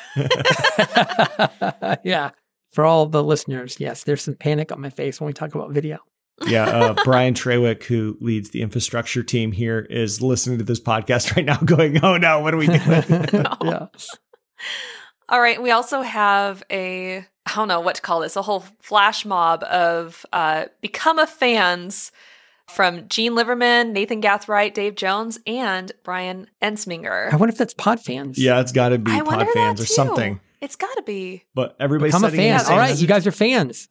Yeah. For all the listeners, yes, there's some panic on my face when we talk about video. Yeah, uh, Brian Trewick, who leads the infrastructure team here, is listening to this podcast right now going, oh no, what are we doing? No. Yeah. All right. We also have a, I don't know what to call this, a whole flash mob of uh, Become a fans from Gene Liverman, Nathan Gathright, Dave Jones, and Brian Ensminger. I wonder if that's pod fans. Yeah, it's got to be I wonder pod fans that or too. something. It's got to be. But everybody's Become a setting in the fan. same All right, message. you guys are fans.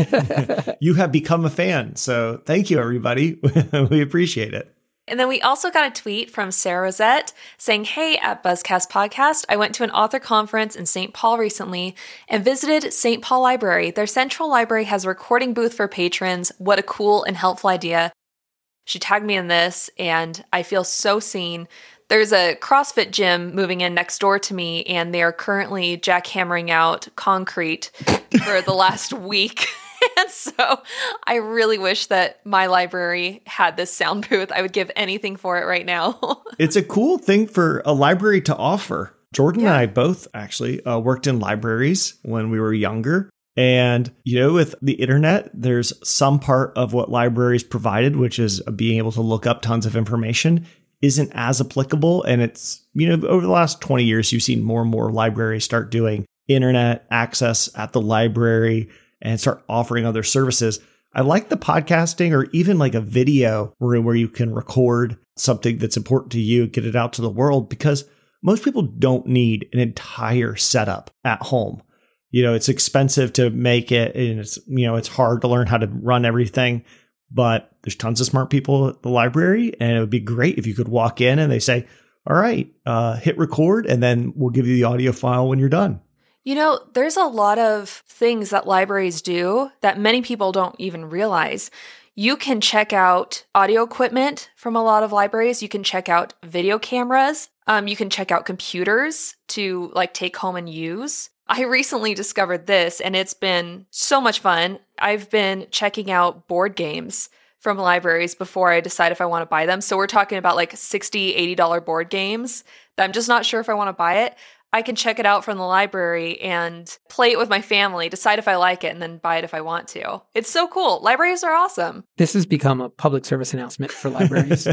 You have become a fan. So thank you, everybody. We appreciate it. And then we also got a tweet from Sarah Rosette saying, hey, at Buzzcast Podcast, I went to an author conference in Saint Paul recently and visited Saint Paul Library. Their central library has a recording booth for patrons. What a cool and helpful idea. She tagged me in this, and I feel so seen. There's a CrossFit gym moving in next door to me, and they are currently jackhammering out concrete for the last week. And so I really wish that my library had this sound booth. I would give anything for it right now. It's a cool thing for a library to offer. Jordan Yeah. and I both actually uh, worked in libraries when we were younger. And, you know, with the internet, there's some part of what libraries provided, which is being able to look up tons of information, isn't as applicable. And it's, you know, over the last twenty years, you've seen more and more libraries start doing internet access at the library and start offering other services. I like the podcasting or even like a video room where you can record something that's important to you, get it out to the world, because most people don't need an entire setup at home. You know, it's expensive to make it, and it's, you know, it's hard to learn how to run everything, but there's tons of smart people at the library, and it would be great if you could walk in and they say, all right, uh, hit record, and then we'll give you the audio file when you're done. You know, there's a lot of things that libraries do that many people don't even realize. You can check out audio equipment from a lot of libraries. You can check out video cameras. Um, you can check out computers to like take home and use. I recently discovered this, and it's been so much fun. I've been checking out board games from libraries before I decide if I want to buy them. So we're talking about like sixty dollars, eighty dollars board games that I'm just not sure if I want to buy it. I can check it out from the library and play it with my family, decide if I like it, and then buy it if I want to. It's so cool. Libraries are awesome. This has become a public service announcement for libraries.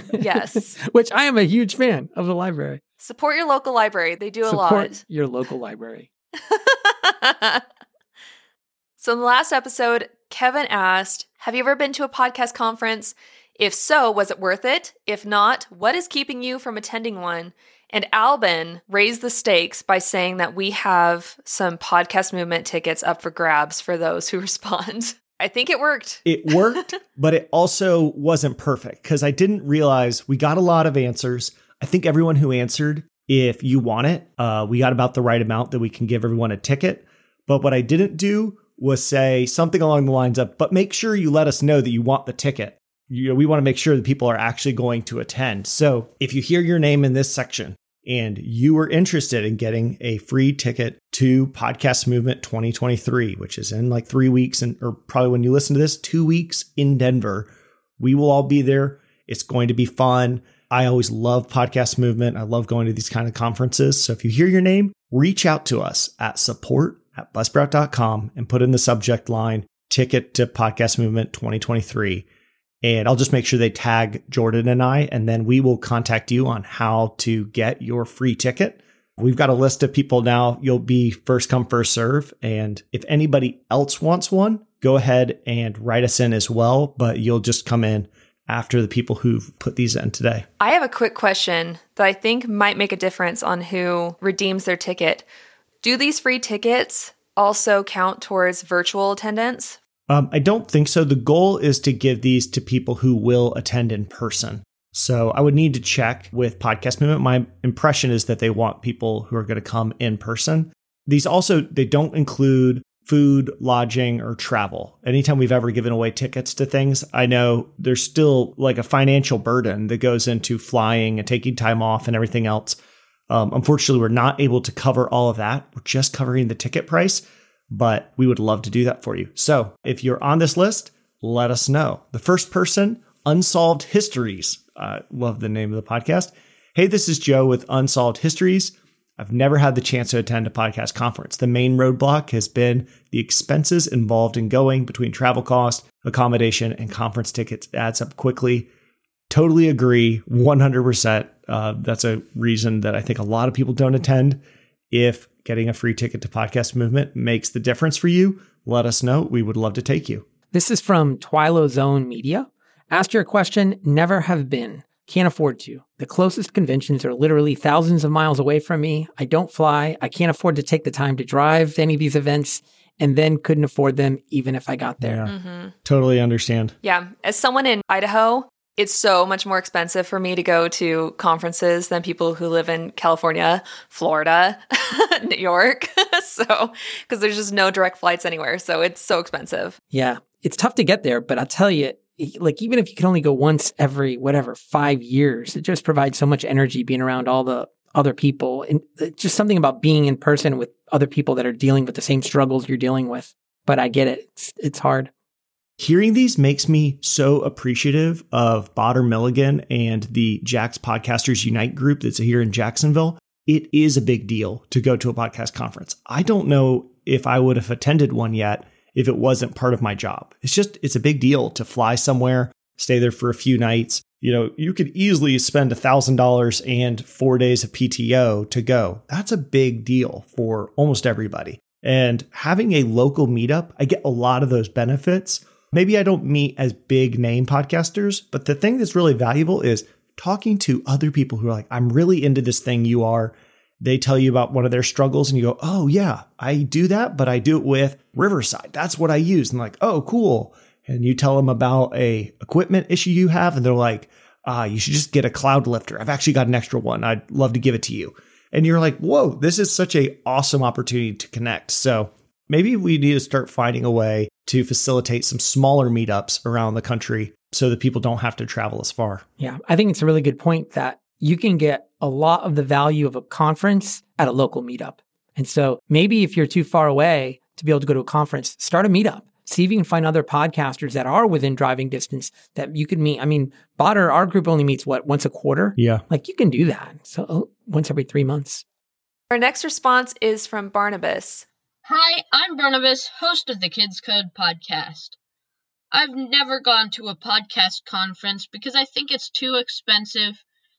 Yes. Which I am a huge fan of the library. Support your local library. They do a Support lot. your local library. So in the last episode, Kevin asked, have you ever been to a podcast conference? If so, was it worth it? If not, what is keeping you from attending one? And Albin raised the stakes by saying that we have some podcast movement tickets up for grabs for those who respond. I think it worked. It worked, but it also wasn't perfect because I didn't realize we got a lot of answers. I think everyone who answered if you want it. Uh, we got about the right amount that we can give everyone a ticket. But what I didn't do was say something along the lines of, but make sure you let us know that you want the ticket. You know, we want to make sure that people are actually going to attend. So if you hear your name in this section and you are interested in getting a free ticket to Podcast Movement twenty twenty-three, which is in like three weeks, and or probably when you listen to this, two weeks in Denver, we will all be there. It's going to be fun. I always love Podcast Movement. I love going to these kind of conferences. So if you hear your name, reach out to us at support at buzzsprout dot com and put in the subject line, ticket to Podcast Movement twenty twenty-three. And I'll just make sure they tag Jordan and I, and then we will contact you on how to get your free ticket. We've got a list of people now. You'll be first come, first serve. And if anybody else wants one, go ahead and write us in as well. But you'll just come in after the people who've put these in today. I have a quick question that I think might make a difference on who redeems their ticket. Do these free tickets also count towards virtual attendance? Um, I don't think so. The goal is to give these to people who will attend in person. So I would need to check with Podcast Movement. My impression is that they want people who are going to come in person. These also, they don't include food, lodging, or travel. Anytime we've ever given away tickets to things, I know there's still like a financial burden that goes into flying and taking time off and everything else. Um, unfortunately, we're not able to cover all of that. We're just covering the ticket price, but we would love to do that for you. So if you're on this list, let us know. The first person, Unsolved Histories. I uh, love the name of the podcast. Hey, this is Joe with Unsolved Histories. I've never had the chance to attend a podcast conference. The main roadblock has been the expenses involved in going between travel costs, accommodation, and conference tickets. It adds up quickly. Totally agree, one hundred percent. Uh, that's a reason that I think a lot of people don't attend. If getting a free ticket to Podcast Movement makes the difference for you, let us know. We would love to take you. This is from Twilo Zone Media. Asked your question, never have been. Can't afford to. The closest conventions are literally thousands of miles away from me. I don't fly. I can't afford to take the time to drive to any of these events, and then couldn't afford them even if I got there. Yeah. Mm-hmm. Totally understand. Yeah. As someone in Idaho, it's so much more expensive for me to go to conferences than people who live in California, Florida, New York. So, because there's just no direct flights anywhere. So it's so expensive. Yeah. It's tough to get there, but I'll tell you, like, even if you can only go once every, whatever, five years, it just provides so much energy being around all the other people. And just something about being in person with other people that are dealing with the same struggles you're dealing with. But I get it. It's, it's hard. Hearing these makes me so appreciative of Botter Milligan and the Jax Podcasters Unite group that's here in Jacksonville. It is a big deal to go to a podcast conference. I don't know if I would have attended one yet if it wasn't part of my job. It's just, it's a big deal to fly somewhere, stay there for a few nights. You know, you could easily spend one thousand dollars and four days of P T O to go. That's a big deal for almost everybody. And having a local meetup, I get a lot of those benefits. Maybe I don't meet as big name podcasters, but the thing that's really valuable is talking to other people who are like, I'm really into this thing you are. They tell you about one of their struggles and you go, oh yeah, I do that, but I do it with Riverside. That's what I use. And like, oh, cool. And you tell them about a equipment issue you have. And they're like, ah, you should just get a cloud lifter. I've actually got an extra one. I'd love to give it to you. And you're like, whoa, this is such a awesome opportunity to connect. So maybe we need to start finding a way to facilitate some smaller meetups around the country so that people don't have to travel as far. Yeah, I think it's a really good point that you can get a lot of the value of a conference at a local meetup. And so maybe if you're too far away to be able to go to a conference, start a meetup. See if you can find other podcasters that are within driving distance that you could meet. I mean, Botter, our group only meets, what, once a quarter? Yeah. Like, you can do that. So oh, once every three months. Our next response is from Barnabas. Hi, I'm Barnabas, host of the Kids Code podcast. I've never gone to a podcast conference because I think it's too expensive.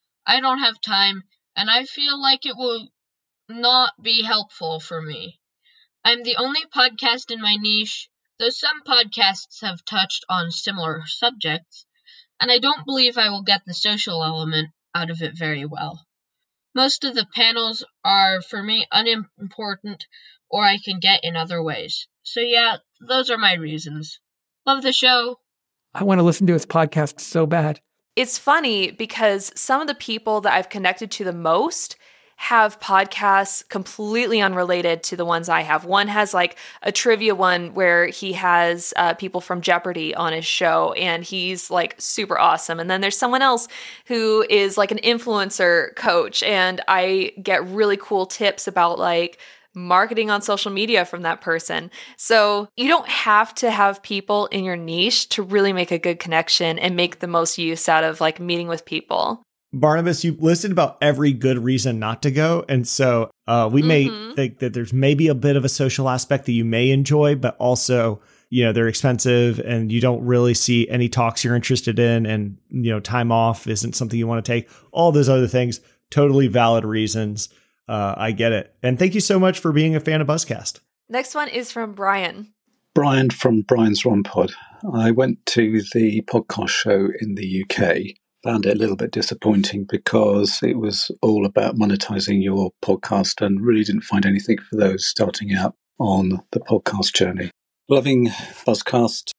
I don't have time, and I feel like it will not be helpful for me. I'm the only podcast in my niche, though some podcasts have touched on similar subjects, and I don't believe I will get the social element out of it very well. Most of the panels are, for me, unimportant, or I can get in other ways. So yeah, those are my reasons. Love the show. I want to listen to his podcast so bad. It's funny because some of the people that I've connected to the most have podcasts completely unrelated to the ones I have. One has like a trivia one where he has uh, people from Jeopardy on his show, and he's like super awesome. And then there's someone else who is like an influencer coach, and I get really cool tips about like marketing on social media from that person. So you don't have to have people in your niche to really make a good connection and make the most use out of like meeting with people. Barnabas, you listed about every good reason not to go. And so uh, we may Mm-hmm. think that there's maybe a bit of a social aspect that you may enjoy, but also, you know, they're expensive and you don't really see any talks you're interested in. And, you know, time off isn't something you want to take. All those other things, totally valid reasons. Uh, I get it. And thank you so much for being a fan of Buzzcast. Next one is from Brian. Brian from Brian's Ron Pod. I went to the podcast show in the U K. Found it a little bit disappointing because it was all about monetizing your podcast and really didn't find anything for those starting out on the podcast journey. Loving Buzzcast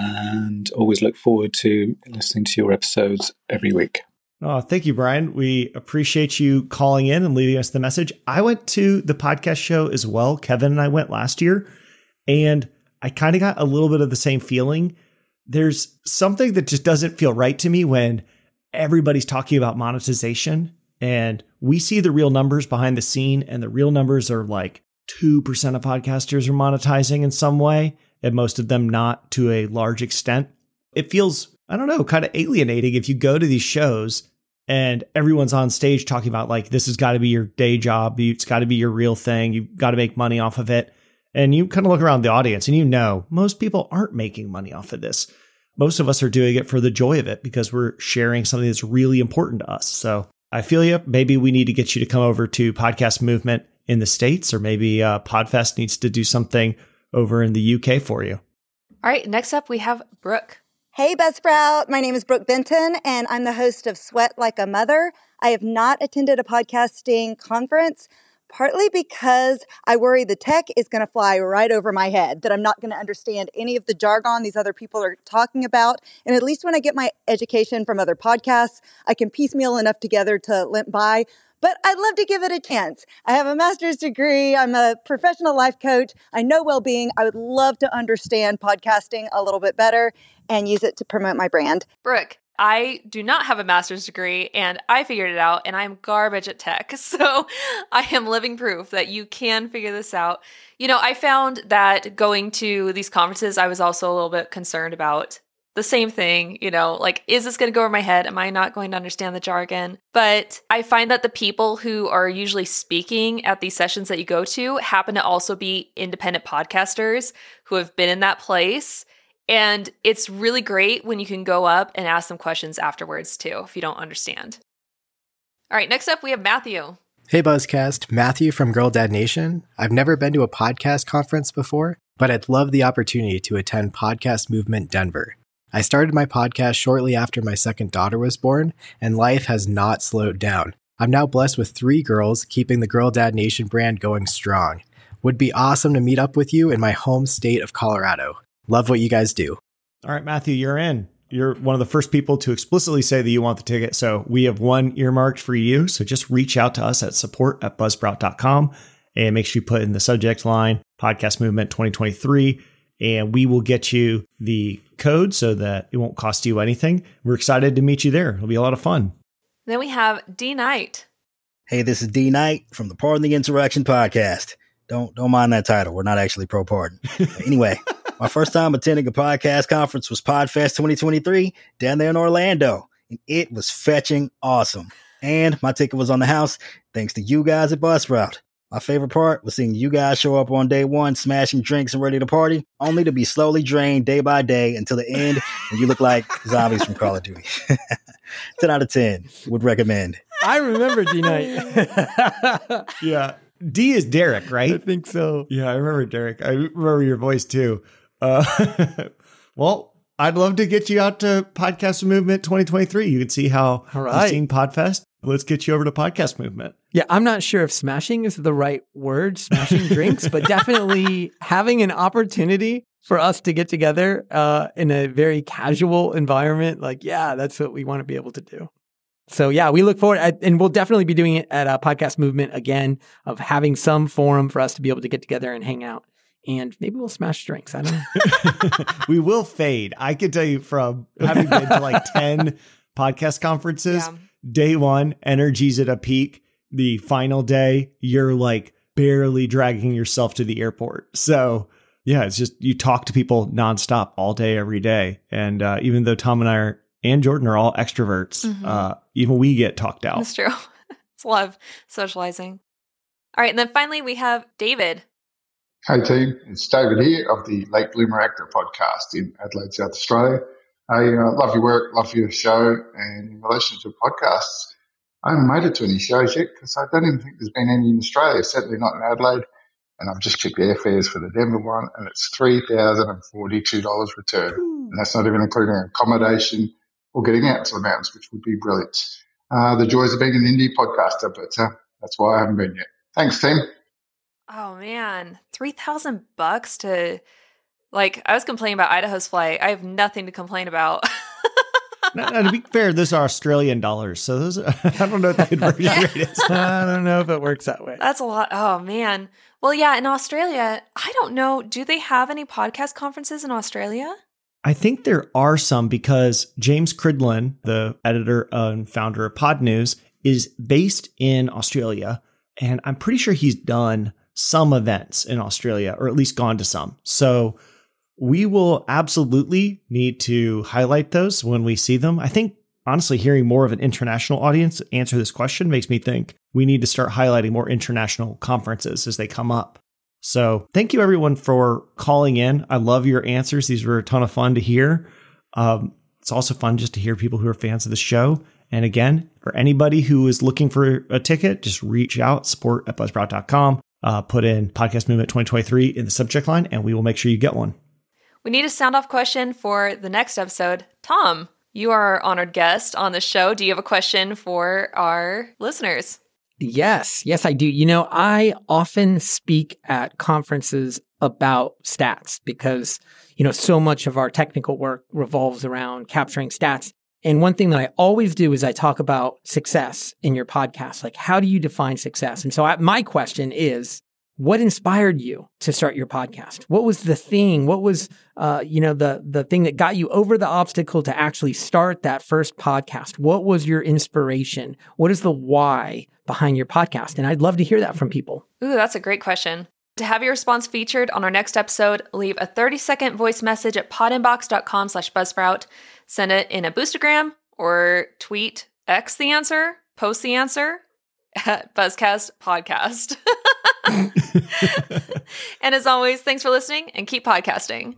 and always look forward to listening to your episodes every week. Oh, thank you, Brian. We appreciate you calling in and leaving us the message. I went to the podcast show as well. Kevin and I went last year, and I kind of got a little bit of the same feeling. There's something that just doesn't feel right to me when everybody's talking about monetization, and we see the real numbers behind the scene, and the real numbers are like two percent of podcasters are monetizing in some way, and most of them not to a large extent. It feels, I don't know, kind of alienating if you go to these shows and everyone's on stage talking about like, this has got to be your day job. It's got to be your real thing. You've got to make money off of it. And you kind of look around the audience and you know, most people aren't making money off of this. Most of us are doing it for the joy of it because we're sharing something that's really important to us. So I feel you. Maybe we need to get you to come over to Podcast Movement in the States, or maybe uh, Podfest needs to do something over in the U K for you. All right, next up we have Brooke. Hey, Buzzsprout. My name is Brooke Benton, and I'm the host of Sweat Like a Mother. I have not attended a podcasting conference, partly because I worry the tech is going to fly right over my head, that I'm not going to understand any of the jargon these other people are talking about. And at least when I get my education from other podcasts, I can piecemeal enough together to limp by. But I'd love to give it a chance. I have a master's degree. I'm a professional life coach. I know well-being. I would love to understand podcasting a little bit better and use it to promote my brand. Brooke, I do not have a master's degree, and I figured it out, and I'm garbage at tech. So I am living proof that you can figure this out. You know, I found that going to these conferences, I was also a little bit concerned about the same thing, you know, like, is this going to go over my head? Am I not going to understand the jargon? But I find that the people who are usually speaking at these sessions that you go to happen to also be independent podcasters who have been in that place. And it's really great when you can go up and ask them questions afterwards too, if you don't understand. All right, next up we have Matthew. Hey Buzzcast, Matthew from Girl Dad Nation. I've never been to a podcast conference before, but I'd love the opportunity to attend Podcast Movement Denver. I started my podcast shortly after my second daughter was born, and life has not slowed down. I'm now blessed with three girls, keeping the Girl Dad Nation brand going strong. Would be awesome to meet up with you in my home state of Colorado. Love what you guys do. All right, Matthew, you're in. You're one of the first people to explicitly say that you want the ticket. So we have one earmarked for you. So just reach out to us at support at buzzsprout dot com and make sure you put in the subject line, Podcast Movement twenty twenty-three, and we will get you the code so that it won't cost you anything. We're excited to meet you there. It'll be a lot of fun. Then we have D Knight. Hey, this is D Knight from the Pardon the Insurrection podcast. Don't don't mind that title. We're not actually pro pardon. Anyway, my first time attending a podcast conference was Podfest twenty twenty-three down there in Orlando, and it was fetching awesome. And my ticket was on the house thanks to you guys at Buzzsprout. My favorite part was seeing you guys show up on day one, smashing drinks and ready to party, only to be slowly drained day by day until the end, and you look like zombies from Call of Duty. ten out of ten. Would recommend. I remember D Knight. Yeah. D is Derek, right? I think so. Yeah, I remember Derek. I remember your voice too. Uh, well, I'd love to get you out to Podcast Movement twenty twenty-three. You can see how All right. you've seen Podfest. Let's get you over to Podcast Movement. Yeah, I'm not sure if smashing is the right word, smashing drinks, but definitely having an opportunity for us to get together uh, in a very casual environment. Like, yeah, that's what we want to be able to do. So yeah, we look forward, and we'll definitely be doing it at a Podcast Movement again, of having some forum for us to be able to get together and hang out. And maybe we'll smash drinks. I don't know. We will fade. I can tell you from having been to like ten podcast conferences, Yeah. day one, energy's at a peak. The final day, you're like barely dragging yourself to the airport. So yeah, it's just, you talk to people nonstop all day, every day. And uh, even though Tom and I are, and Jordan are all extroverts, Mhm. uh, even we get talked out. That's true. It's a lot of socializing. All right. And then finally, we have David. Hey team, it's David here of the Late Bloomer Actor podcast in Adelaide, South Australia. I uh, love your work, love your show, and in relation to podcasts, I haven't made it to any shows yet because I don't even think there's been any in Australia, certainly not in Adelaide. And I've just checked the airfares for the Denver one, and it's three thousand forty-two dollars return. And that's not even including accommodation or getting out to the mountains, which would be brilliant. Uh, the joys of being an indie podcaster, but uh, that's why I haven't been yet. Thanks, team. Oh man, three thousand bucks to, like, I was complaining about Idaho's flight. I have nothing to complain about. Now, now, to be fair, those are Australian dollars. So those are, I don't know what the conversion rate is. I don't know if it works that way. That's a lot. Oh man. Well, yeah, in Australia, I don't know. Do they have any podcast conferences in Australia? I think there are some because James Cridlin, the editor and founder of Pod News, is based in Australia. And I'm pretty sure he's done some events in Australia, or at least gone to some. So we will absolutely need to highlight those when we see them. I think, honestly, hearing more of an international audience answer this question makes me think we need to start highlighting more international conferences as they come up. So thank you, everyone, for calling in. I love your answers. These were a ton of fun to hear. Um, it's also fun just to hear people who are fans of the show. And again, for anybody who is looking for a ticket, just reach out, support at buzzsprout dot com. Uh, put in Podcast Movement twenty twenty-three in the subject line, and we will make sure you get one. We need a sound off question for the next episode. Tom, you are our honored guest on the show. Do you have a question for our listeners? Yes, yes, I do. You know, I often speak at conferences about stats because, you know, so much of our technical work revolves around capturing stats. And one thing that I always do is I talk about success in your podcast. Like, how do you define success? And so I, my question is, what inspired you to start your podcast? What was the thing? What was, uh, you know, the the thing that got you over the obstacle to actually start that first podcast? What was your inspiration? What is the why behind your podcast? And I'd love to hear that from people. Ooh, that's a great question. To have your response featured on our next episode, leave a thirty second voice message at podinbox dot com slash buzzsprout. Send it in a Boostagram or tweet X the answer, post the answer at Buzzcast Podcast. And as always, thanks for listening and keep podcasting.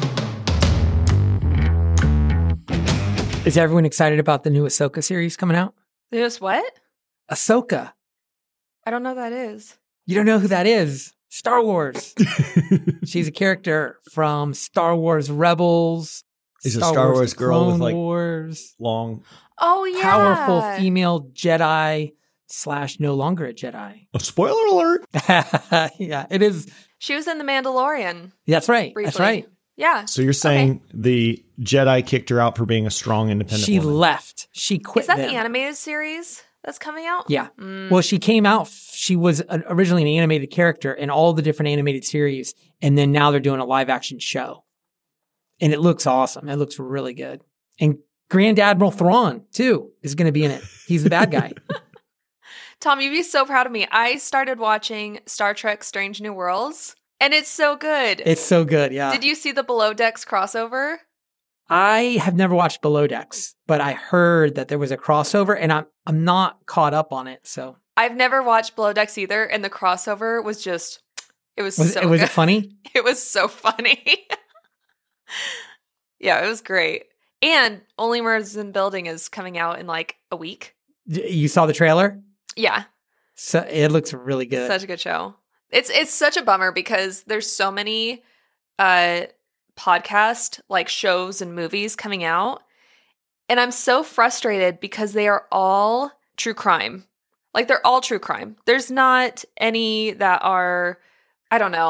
Is everyone excited about the new Ahsoka series coming out? There's what? Ahsoka. I don't know who that is. You don't know who that is? Star Wars. She's a character from Star Wars Rebels. Is a Star Wars The girl with, Clone like, Wars. Long, Oh, yeah. Powerful female Jedi slash no longer a Jedi. oh, spoiler alert. Yeah, it is. She was in The Mandalorian. That's right. Briefly. That's right. Yeah. So you're saying the Jedi kicked her out for being a strong, independent She woman? left. She quit Is that them. the animated series that's coming out? Yeah. Mm. Well, she came out, she was an- originally an animated character in all the different animated series, and then now they're doing a live action show. And it looks awesome. It looks really good. And Grand Admiral Thrawn, too, is going to be in it. He's the bad guy. Tom, you'd be so proud of me. I started watching Star Trek Strange New Worlds, and it's so good. It's so good, yeah. Did you see the Below Decks crossover? I have never watched Below Decks, but I heard that there was a crossover, and I'm I'm not caught up on it. So I've never watched Below Decks either, and the crossover was just, it was, was, so it was good. it funny? It was so funny. Yeah, it was great. And Only Murders in the Building is coming out in like a week. D- You saw the trailer? Yeah, So it looks really good. such a good show. It's it's such a bummer because there's so many uh podcast like shows and movies coming out, and I'm so frustrated because they are all true crime. Like they're all true crime. There's not any that are, I don't know,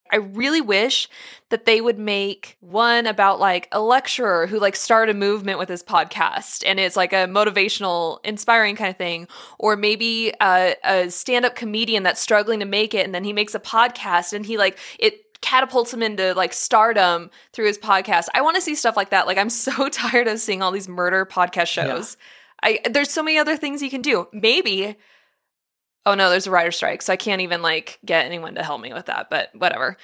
I really wish that they would make one about like a lecturer who like started a movement with his podcast and it's like a motivational, inspiring kind of thing. Or maybe a, a stand-up comedian that's struggling to make it and then he makes a podcast and he like, it catapults him into like stardom through his podcast. I want to see stuff like that. Like I'm so tired of seeing all these murder podcast shows. Yeah. I there's so many other things you can do. Maybe Oh no, there's a writer strike, so I can't even like get anyone to help me with that, but whatever.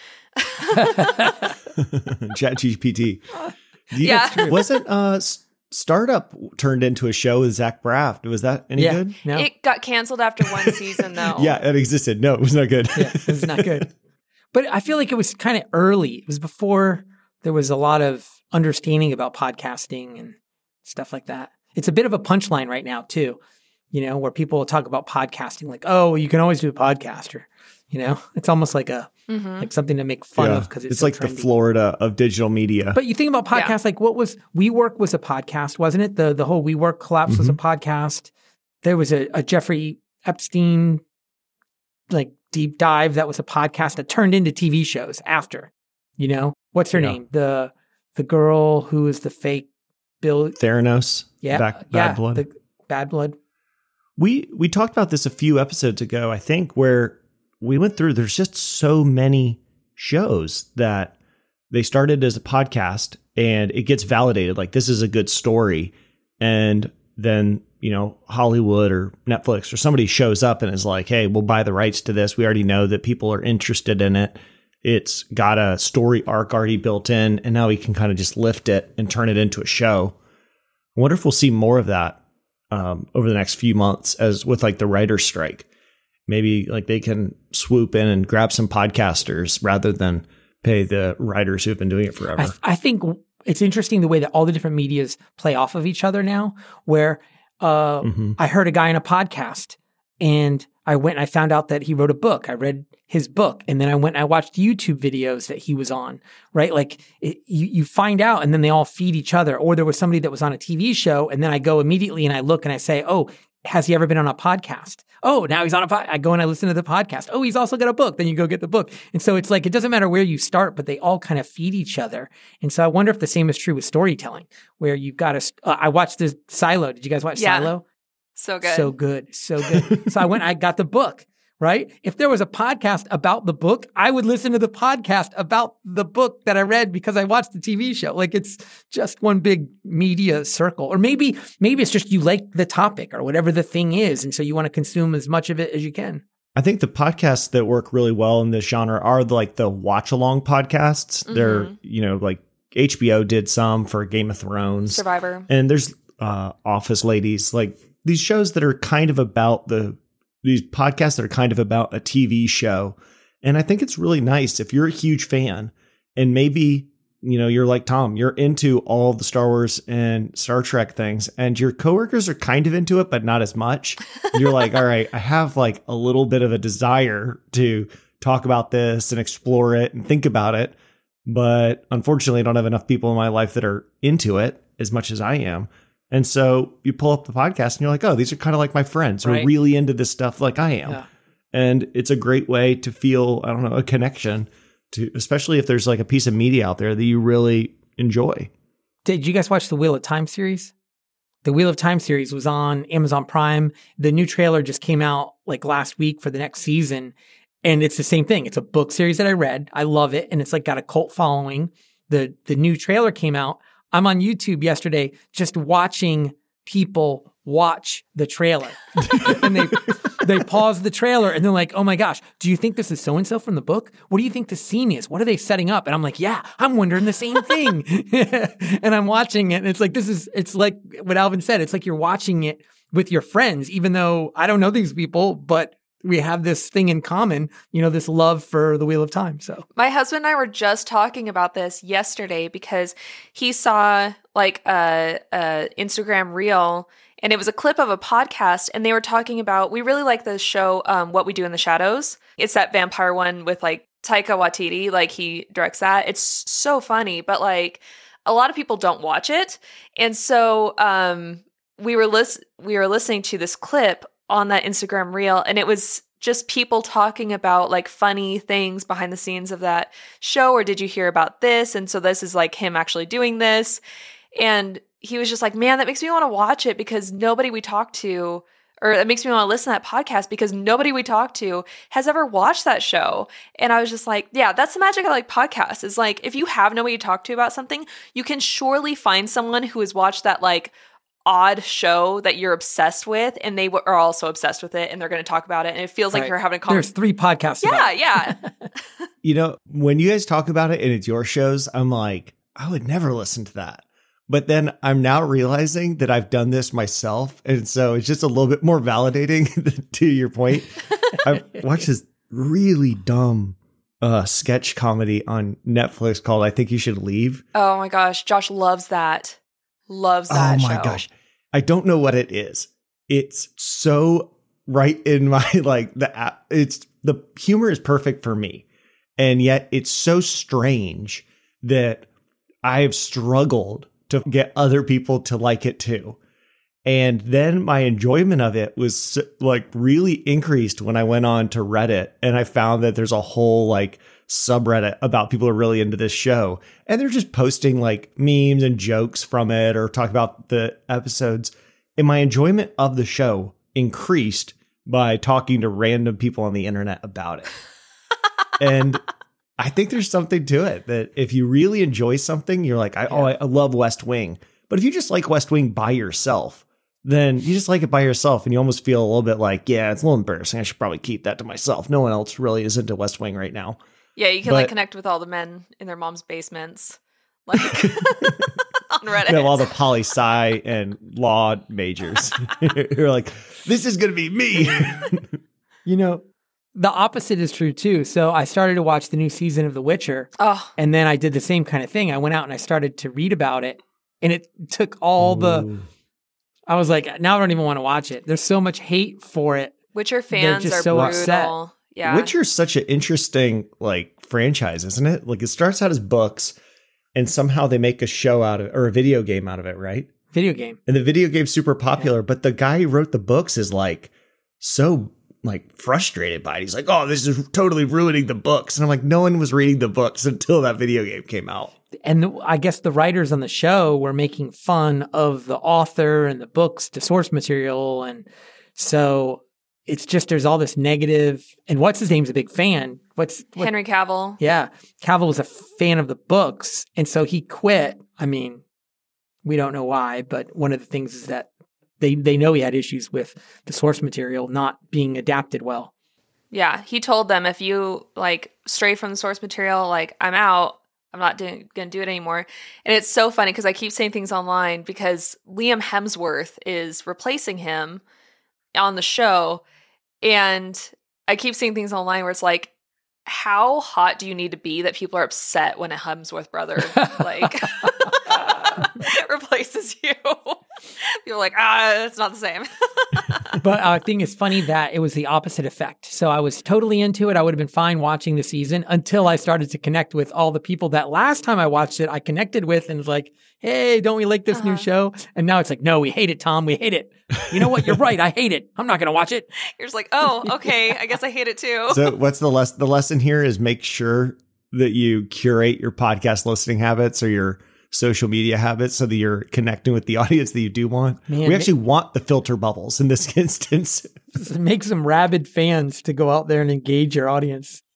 Chat G P T. Yeah. Wasn't uh Startup turned into a show with Zach Braff? Was that any yeah, good? No. It got canceled after one season though. Yeah, it existed. No, it was not good. Yeah, it was not good. But I feel like it was kind of early. It was before there was a lot of understanding about podcasting and stuff like that. It's a bit of a punchline right now too. You know, where people will talk about podcasting like, oh, you can always do a podcast, or, you know, it's almost like a mm-hmm. like something to make fun yeah. of because it's, it's so like trendy. The Florida of digital media. But you think about podcasts, yeah. like what was WeWork was a podcast, wasn't it? The the whole WeWork collapse mm-hmm. was a podcast. There was a, a Jeffrey Epstein like deep dive that was a podcast that turned into T V shows after. You know, what's her yeah. name? The the girl who is the fake Bill Theranos. Yeah, back, Bad yeah, Blood. The, Bad Blood. We we talked about this a few episodes ago, I think, where we went through, there's just so many shows that they started as a podcast and it gets validated. Like, this is a good story. And then, you know, Hollywood or Netflix or somebody shows up and is like, hey, we'll buy the rights to this. We already know that people are interested in it. It's got a story arc already built in. And now we can kind of just lift it and turn it into a show. I wonder if we'll see more of that. Um, over the next few months, as with like the writer's strike, maybe like they can swoop in and grab some podcasters rather than pay the writers who've been doing it forever. I, th- I think it's interesting the way that all the different medias play off of each other now, where uh, mm-hmm. I heard a guy in a podcast and I went and I found out that he wrote a book. I read his book and then I went and I watched YouTube videos that he was on, right? Like it, you, you find out and then they all feed each other. Or there was somebody that was on a T V show and then I go immediately and I look and I say, oh, has he ever been on a podcast? Oh, now he's on a podcast. I go and I listen to the podcast. Oh, he's also got a book. Then you go get the book. And so it's like, it doesn't matter where you start, but they all kind of feed each other. And so I wonder if the same is true with storytelling, where you've got to, uh, I watched this Silo. Did you guys watch yeah. Silo? So good. So good. So good. So I went, I got the book, right? If there was a podcast about the book, I would listen to the podcast about the book that I read because I watched the T V show. Like, it's just one big media circle. Or maybe, maybe it's just you like the topic or whatever the thing is. And so you want to consume as much of it as you can. I think the podcasts that work really well in this genre are like the watch along podcasts. Mm-hmm. They're, you know, like H B O did some for Game of Thrones. Survivor. And there's uh, Office Ladies, like these shows that are kind of about the, these podcasts that are kind of about a T V show. And I think it's really nice if you're a huge fan and maybe, you know, you're like Tom, you're into all the Star Wars and Star Trek things and your coworkers are kind of into it, but not as much. You're like, all right, I have like a little bit of a desire to talk about this and explore it and think about it. But unfortunately, I don't have enough people in my life that are into it as much as I am. And so you pull up the podcast and you're like, oh, these are kind of like my friends who right. are really into this stuff like I am. Yeah. And it's a great way to feel, I don't know, a connection to, especially if there's like a piece of media out there that you really enjoy. Did you guys watch the Wheel of Time series? The Wheel of Time series was on Amazon Prime. The new trailer just came out like last week for the next season. And it's the same thing. It's a book series that I read. I love it. And it's like got a cult following. The, the new trailer came out. I'm on YouTube yesterday just watching people watch the trailer. And they they pause the trailer and they're like, oh my gosh, do you think this is so-and-so from the book? What do you think the scene is? What are they setting up? And I'm like, yeah, I'm wondering the same thing. And I'm watching it and it's like, this is, it's like what Alvin said. It's like you're watching it with your friends, even though I don't know these people, but we have this thing in common, you know, this love for the Wheel of Time. So my husband and I were just talking about this yesterday because he saw like a, a Instagram reel and it was a clip of a podcast and they were talking about, we really like the show, um, What We Do in the Shadows. It's that vampire one with like Taika Waititi, like he directs that. It's so funny, but like a lot of people don't watch it. And so um, we were lis- we were listening to this clip on that Instagram reel and it was just people talking about like funny things behind the scenes of that show? Or did you hear about this? And so this is like him actually doing this. And he was just like, man, that makes me want to watch it because nobody we talked to, or it makes me want to listen to that podcast because nobody we talked to has ever watched that show. And I was just like, yeah, that's the magic of like podcasts is like, if you have nobody to talk to about something, you can surely find someone who has watched that like odd show that you're obsessed with, and they w- are also obsessed with it, and they're going to talk about it, and it feels like Right. you're having a conversation. There's three podcasts. Yeah, about it. yeah. You know, when you guys talk about it and it's your shows, I'm like, I would never listen to that. But then I'm now realizing that I've done this myself. And so it's just a little bit more validating to your point. I watched this really dumb uh, sketch comedy on Netflix called I Think You Should Leave. Oh my gosh, Josh loves that. Loves that Oh my show. gosh. I don't know what it is. It's so right in my, like, the app. It's the humor is perfect for me. And yet it's so strange that I have struggled to get other people to like it too. And then my enjoyment of it was like really increased when I went on to Reddit and I found that there's a whole like subreddit about people who are really into this show. And they're just posting like memes and jokes from it or talk about the episodes. And my enjoyment of the show increased by talking to random people on the internet about it. And I think there's something to it that if you really enjoy something, you're like, I, oh, I love West Wing. But if you just like West Wing by yourself, then you just like it by yourself and you almost feel a little bit like, yeah, it's a little embarrassing. I should probably keep that to myself. No one else really is into West Wing right now. Yeah, you can But- like connect with all the men in their mom's basements, like on Reddit. You have all the poli sci and law majors. You're like, this is going to be me. You know, the opposite is true too. So I started to watch the new season of The Witcher, Oh, and then I did the same kind of thing. I went out and I started to read about it, and it took all the. Ooh. I was like, now I don't even want to watch it. There's so much hate for it. Witcher fans just are so brutal. upset. Yeah. Witcher's such an interesting like franchise, isn't it? Like it starts out as books and somehow they make a show out of or a video game out of it, right? Video game. And the video game's super popular, but the guy who wrote the books is like so like frustrated by it. He's like, oh, this is totally ruining the books. And I'm like, no one was reading the books until that video game came out. And the, I guess the writers on the show were making fun of the author and the books, the source material. And so it's just, there's all this negative. And what's his name's a big fan. What's what, Henry Cavill. Yeah. Cavill was a fan of the books. And so he quit. I mean, we don't know why, but one of the things is that they, they know he had issues with the source material not being adapted well. Yeah, he told them if you like stray from the source material, like I'm out. I'm not doing, gonna do it anymore. And it's so funny because I keep saying things online because Liam Hemsworth is replacing him on the show. And I keep seeing things online where it's like, how hot do you need to be that people are upset when a Hemsworth brother like replaces you? People are like, ah, it's not the same. But I think it's funny that it was the opposite effect. So I was totally into it. I would have been fine watching the season until I started to connect with all the people that last time I watched it, I connected with and was like, hey, don't we like this Uh-huh. new show? And now it's like, no, we hate it, Tom. We hate it. You know what? You're right. I hate it. I'm not going to watch it. You're just like, oh, okay, I guess I hate it too. So what's the lesson? The lesson here is make sure that you curate your podcast listening habits or your social media habits so that you're connecting with the audience that you do want. Man, we actually want the filter bubbles in this instance. Just make some rabid fans to go out there and engage your audience.